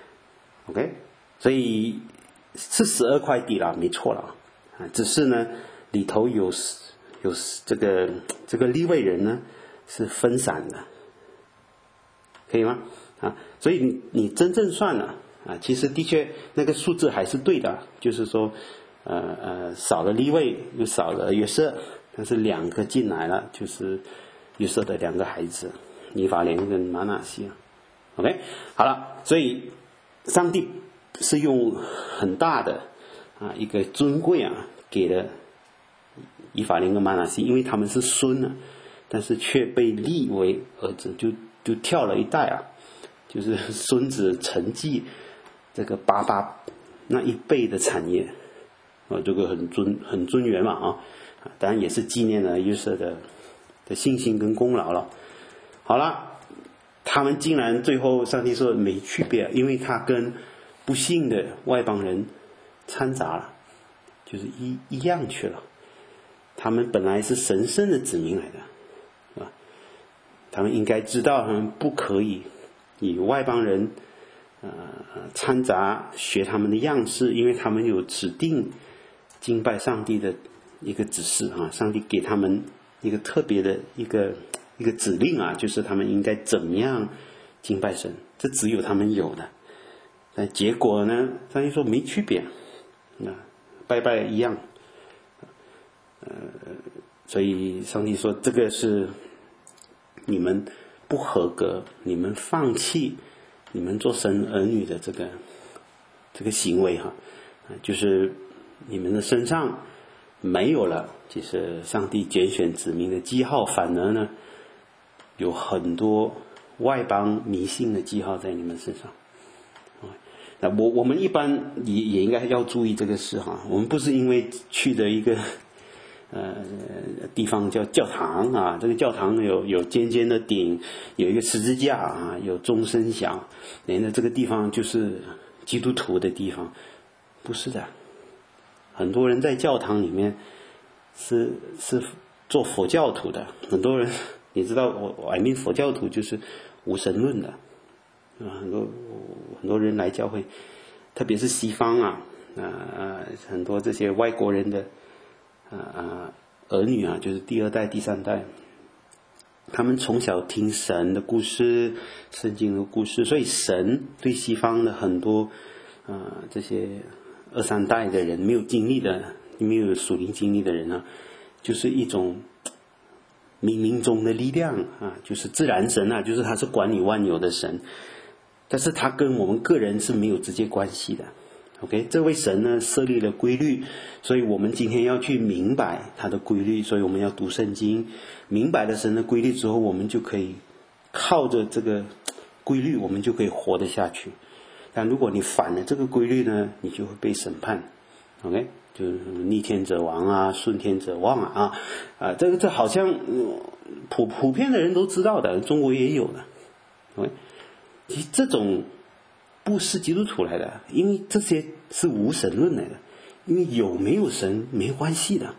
[SPEAKER 1] ，OK， 所以是十二块地了，没错了啊。啊，只是呢，里头有有这个这个利未人呢是分散的，可以吗？啊，所以你你真正算了啊，其实的确那个数字还是对的，就是说，呃呃，少了利未又少了约瑟，但是两个进来了，就是约瑟的两个孩子，以法莲跟玛拿西。OK， 好了，所以上帝是用很大的。啊，一个尊贵啊，给了以法莲跟玛拿西，因为他们是孙啊，但是却被立为儿子，就就跳了一代啊，就是孙子承继这个爸爸那一辈的产业啊，这个很尊很尊严嘛啊，当然也是纪念了约瑟的的信心跟功劳了。好了，他们竟然最后上帝说没区别，因为他跟不信的外邦人掺杂了，就是一一样去了。他们本来是神圣的子民来的，是吧？他们应该知道，他们不可以以外邦人呃掺杂学他们的样式，因为他们有指定敬拜上帝的一个指示啊，上帝给他们一个特别的一个一个指令啊，就是他们应该怎么样敬拜神，这只有他们有的。但结果呢，上帝说没区别。那拜拜一样，呃，所以上帝说这个是你们不合格，你们放弃你们做神儿女的这个这个行为哈，就是你们的身上没有了，就是上帝拣选子民的记号，反而呢有很多外邦迷信的记号在你们身上。那我我们一般也也应该要注意这个事哈，我们不是因为去的一个呃地方叫教堂啊，这个教堂有有尖尖的顶，有一个十字架啊，有钟声响，连着这个地方就是基督徒的地方，不是的，很多人在教堂里面是是做佛教徒的，很多人你知道我我 I mean 佛教徒就是无神论的。啊，很多很多人来教会，特别是西方啊，啊，很多这些外国人的啊啊儿女啊，就是第二代、第三代，他们从小听神的故事、圣经的故事，所以神对西方的很多啊这些二三代的人没有经历的、没有属灵经历的人啊，就是一种冥冥中的力量啊，就是自然神啊，就是他是管理万有的神。但是他跟我们个人是没有直接关系的 OK， 这位神呢设立了规律，所以我们今天要去明白他的规律，所以我们要读圣经，明白了神的规律之后，我们就可以靠着这个规律，我们就可以活得下去。但如果你反了这个规律呢，你就会被审判 OK， 就是逆天者亡啊，顺天者亡啊啊，这个这好像、嗯、普普遍的人都知道的，中国也有的 OK，其实这种不是基督徒来的，因为这些是无神论来的，因为有没有神没关系的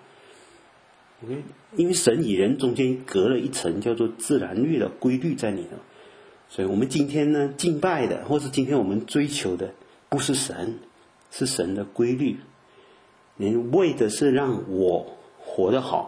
[SPEAKER 1] OK， 因为神与人中间隔了一层叫做自然律的规律在里头，所以我们今天呢敬拜的，或是今天我们追求的不是神，是神的规律，你为的是让我活得好，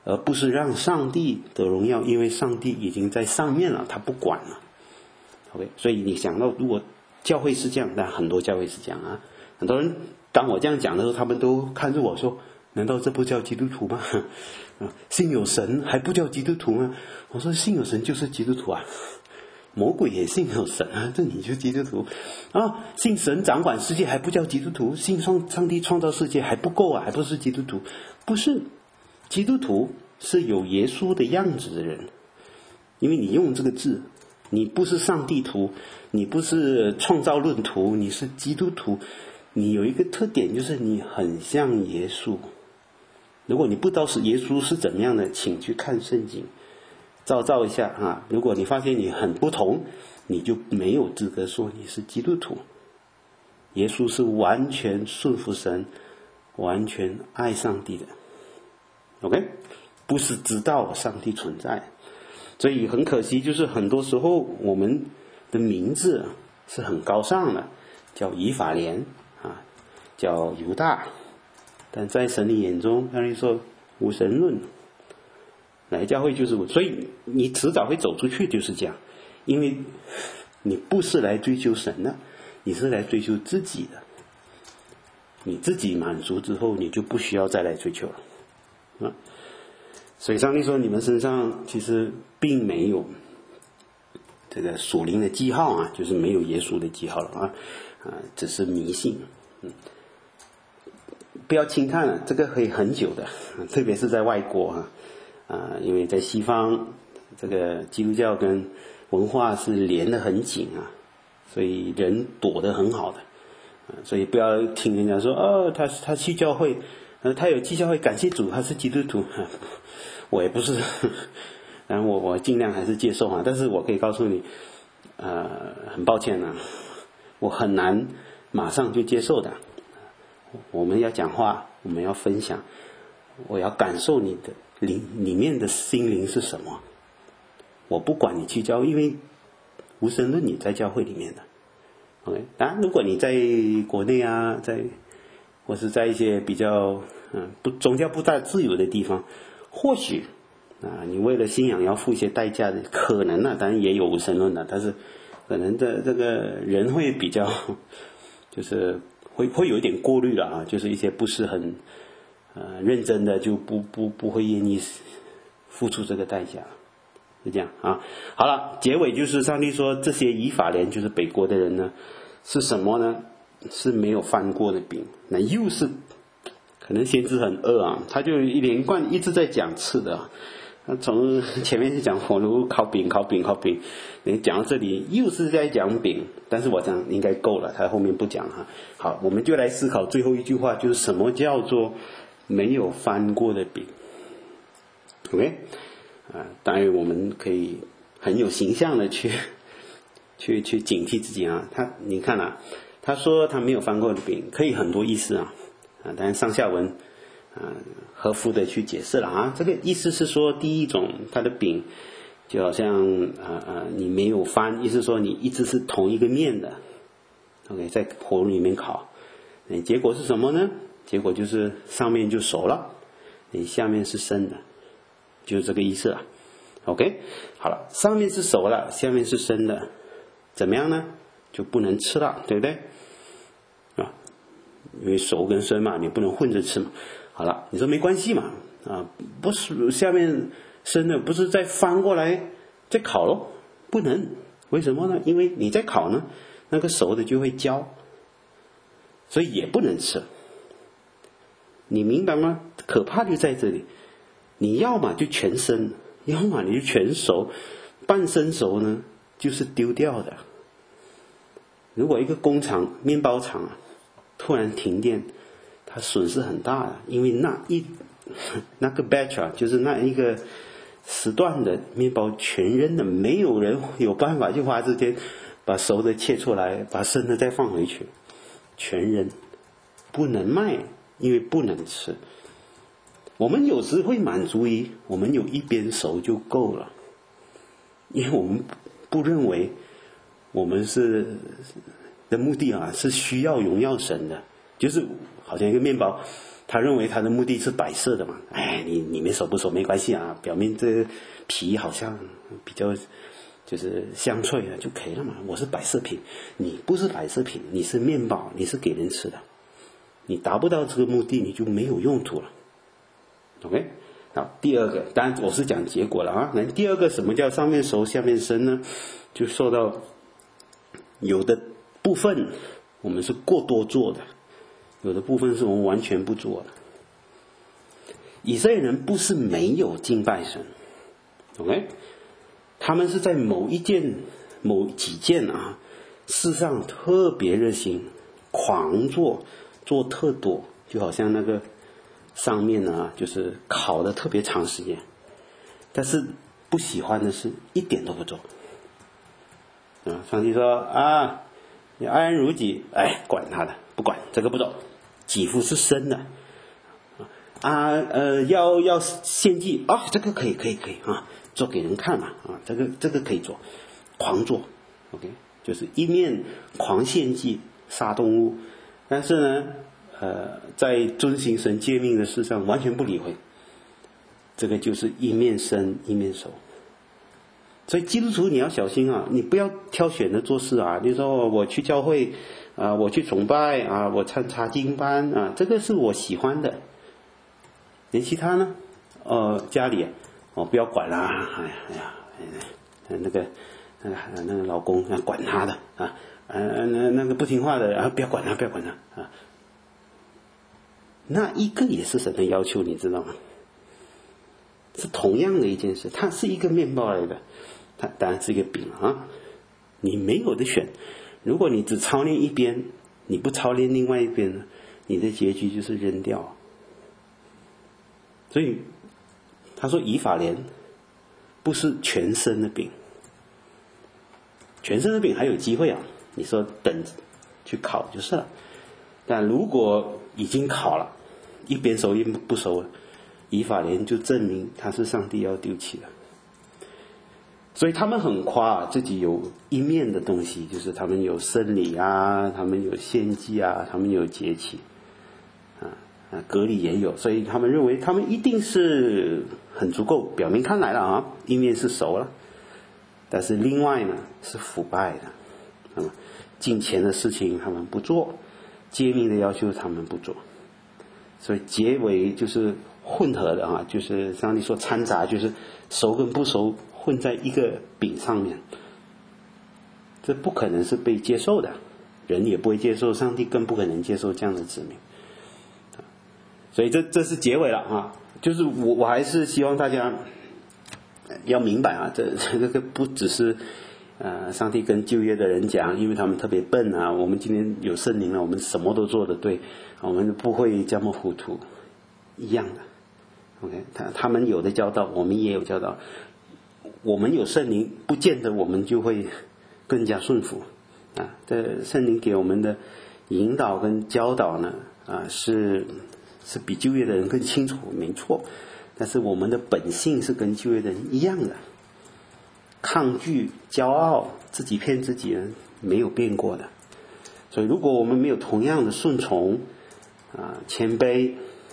[SPEAKER 1] 而不是让上帝的荣耀，因为上帝已经在上面了，他不管了。OK， 所以你想到如果教会是这样，但很多教会是这样啊，很多人当我这样讲的时候，他们都看着我说，难道这不叫基督徒吗？信有神还不叫基督徒吗？我说信有神就是基督徒啊，魔鬼也信有神啊，这你就是基督徒啊。信神掌管世界还不叫基督徒，信上上帝创造世界还不够啊，还不是基督徒。不是，基督徒是有耶稣的样子的人，因为你用这个字，你不是上帝徒，你不是创造论徒，你是基督徒。你有一个特点，就是你很像耶稣。如果你不知道是耶稣是怎么样的，请去看圣经，照照一下啊。如果你发现你很不同，你就没有资格说你是基督徒。耶稣是完全顺服神，完全爱上帝的。OK， 不是知道上帝存在。所以很可惜，就是很多时候我们的名字是很高尚的，叫以法莲啊，叫犹大，但在神的眼中，他就说无神论。来教会就是我，所以你迟早会走出去，就是这样。因为你不是来追求神的，你是来追求自己的。你自己满足之后，你就不需要再来追求了啊。所以上帝说，你们身上其实并没有这个属灵的记号啊，就是没有耶稣的记号了啊，啊，只是迷信。嗯，不要轻看了，这个可以很久的，特别是在外国啊，啊，因为在西方，这个基督教跟文化是连得很紧啊，所以人躲得很好的，啊，所以不要听人家说哦，他他去教会，呃，他有去教会，感谢主，他是基督徒。我也不是，然后我我尽量还是接受啊，但是我可以告诉你，呃，很抱歉啊，我很难马上就接受的。我们要讲话，我们要分享，我要感受你的灵里面的心灵是什么。我不管你去教会，因为无神论你在教会里面的。OK， 当然如果你在国内啊，在或是在一些比较嗯不宗教不大自由的地方，或许啊，你为了信仰要付一些代价的，可能啊，当然也有无神论的，但是可能这这个人会比较，就是会会有一点过滤了啊，就是一些不是很呃认真的，就不不不会愿意付出这个代价，是这样啊。好了，结尾就是上帝说，这些以法莲就是北国的人呢，是什么呢？是没有翻过的饼，那又是。可能先知很饿啊，他就一连贯一直在讲吃的，他从前面是讲火炉烤饼烤饼烤饼，你讲到这里又是在讲饼，但是我讲应该够了，他后面不讲哈。好，我们就来思考最后一句话，就是什么叫做没有翻过的饼 ？OK， 啊，当然我们可以很有形象的去去去警惕自己啊。他你看啊，他说他没有翻过的饼，可以很多意思啊。啊，当然上下文啊合乎的去解释了啊。这个意思是说，第一种它的饼就好像啊啊你没有翻，意思说你一直是同一个面的 ，OK， 在火炉里面烤，你结果是什么呢？结果就是上面就熟了，你下面是生的，就是这个意思啊。OK， 好了，上面是熟了，下面是生的，怎么样呢？就不能吃了，对不对？啊。因为熟跟生嘛，你不能混着吃嘛。好了，你说没关系嘛？啊，不是下面生的，不是再翻过来再烤咯？不能，为什么呢？因为你在烤呢，那个熟的就会焦，所以也不能吃。你明白吗？可怕就在这里，你要么就全生，要么你就全熟，半生熟呢就是丢掉的。如果一个工厂、面包厂啊，突然停电，它损失很大的，因为那一那个 batch 啊，就是那一个时段的面包全扔了，没有人有办法去花时间把熟的切出来，把生的再放回去，全扔，不能卖，因为不能吃。我们有时会满足于我们有一边熟就够了，因为我们不认为我们是的目的啊，是需要荣耀神的，就是好像一个面包， 他认为他的目的是摆设的嘛，哎，你里面熟不熟没关系啊，表面这个皮好像比较就是香脆啊就可以了嘛。我是摆设品，你不是摆设品，你是面包，你是给人吃的，你达不到这个目的，你就没有用途了。OK， 好，第二个，当然我是讲结果了啊。那第二个，什么叫上面熟下面生呢？就受到有的部分我们是过多做的，有的部分是我们完全不做的。以色列人不是没有敬拜神 ，OK， 他们是在某一件、某几件啊事上特别热心，狂做，做特多，就好像那个上面呢，就是烤的特别长时间，但是不喜欢的是一点都不做。啊，上帝说啊，你爱人如己，哎，管他的，不管这个不做，几乎是生的。啊，呃，要要献祭啊，这个可以可以可以啊，做给人看嘛啊，这个这个可以做，狂做 ，OK， 就是一面狂献祭杀动物，但是呢，呃，在遵行神诫命的事上完全不理会，这个就是一面生一面熟。所以基督徒你要小心啊，你不要挑选的做事啊。比如说我去教会啊、呃，我去崇拜啊，我参查经班啊，这个是我喜欢的。连其他呢，呃，家里哦不要管啦，哎呀哎呀，哎那个那个那个老公啊管他的啊，呃那那个不听话的啊不要管他不要管他啊，那一个也是神的要求，你知道吗？是同样的一件事，它是一个面包来的，它当然是一个饼啊，你没有的选。如果你只操练一边，你不操练另外一边呢，你的结局就是扔掉。所以他说以法莲不是全身的饼，全身的饼还有机会啊，你说等去烤就是了。但如果已经烤了，一边熟一边不熟了，以法莲就证明他是上帝要丢弃的。所以他们很夸自己有一面的东西，就是他们有圣礼啊，他们有献祭啊，他们有节期啊，啊割礼也有，所以他们认为他们一定是很足够。表面看来了啊，一面是熟了，但是另外呢是腐败的。那么敬虔的事情他们不做，诫命的要求他们不做，所以结尾就是混合的啊，就是上帝说掺杂，就是熟跟不熟混在一个饼上面，这不可能是被接受的，人也不会接受，上帝更不可能接受这样的子民。所以这这是结尾了啊，就是我我还是希望大家要明白啊，这这个不只是呃上帝跟旧约的人讲，因为他们特别笨啊，我们今天有圣灵了，我们什么都做得对，我们不会这么糊涂，一样的。OK， 他他们有的教导，我们也有教导。我们有圣灵，不见得我们就会更加顺服啊。这圣灵给我们的引导跟教导呢，啊是是比旧约的人更清楚，没错。但是我们的本性是跟旧约的人一样的，抗拒、骄傲、自己骗自己人，没有变过的。所以，如果我们没有同样的顺从啊、谦卑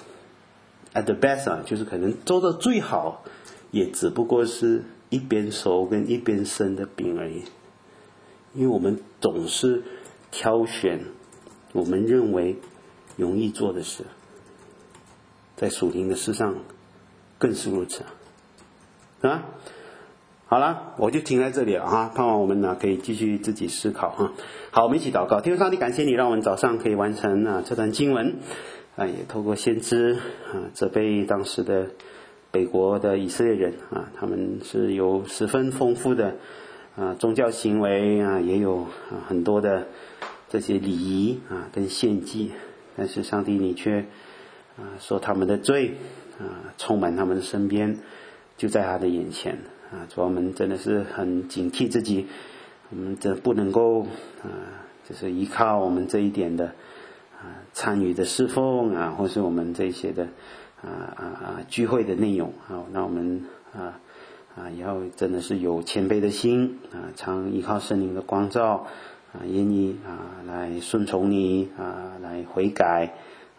[SPEAKER 1] ，at the best 啊，就是可能做到最好，也只不过是一边熟跟一边生的饼而已。因为我们总是挑选我们认为容易做的事，在属灵的事上更是如此啊。好了，我就停在这里了哈，盼望我们呢可以继续自己思考哈。好，我们一起祷告。天父上帝，感谢你让我们早上可以完成啊这段经文啊，也透过先知啊责备当时的北国的以色列人啊，他们是有十分丰富的啊宗教行为啊，也有啊很多的这些礼仪啊跟献祭，但是上帝你却啊说他们的罪啊充满他们的身边，就在他的眼前啊。主，我们真的是很警惕自己，我们这不能够啊就是依靠我们这一点的啊参与的侍奉啊，或是我们这些的啊啊啊聚会的内容啊，那我们啊啊也要真的是有谦卑的心啊，常依靠圣灵的光照啊，愿意啊来顺从你啊，来悔改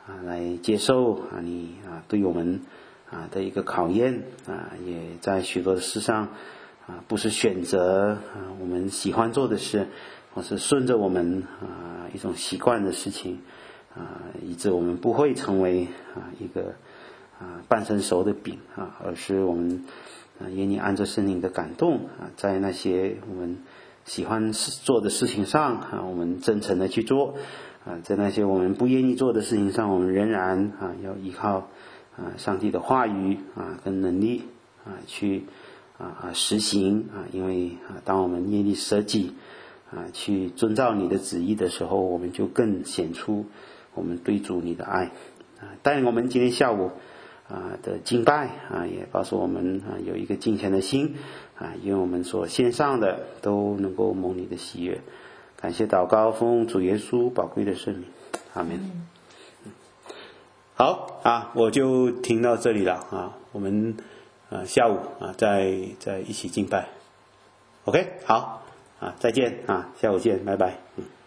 [SPEAKER 1] 啊来接受啊你啊对我们啊的一个考验啊，也在许多的事上啊不是选择啊我们喜欢做的事，或是顺着我们啊一种习惯的事情啊，以致我们不会成为啊一个啊半生熟的饼啊，而是我们啊愿意按着圣灵的感动啊，在那些我们喜欢做的事情上啊，我们真诚的去做啊，在那些我们不愿意做的事情上，我们仍然啊要依靠啊上帝的话语啊跟能力啊去啊啊实行啊，因为啊当我们愿意舍己啊去遵照你的旨意的时候，我们就更显出我们对主你的爱啊。但我们今天下午啊的敬拜啊，也告诉我们啊有一个敬虔的心啊，因为我们所献上的都能够蒙你的喜悦。感谢祷告，奉主耶稣宝贵的圣名，阿们。嗯、好啊，我就听到这里了啊，我们啊下午啊再再一起敬拜。OK， 好啊，再见啊，下午见，拜拜。嗯。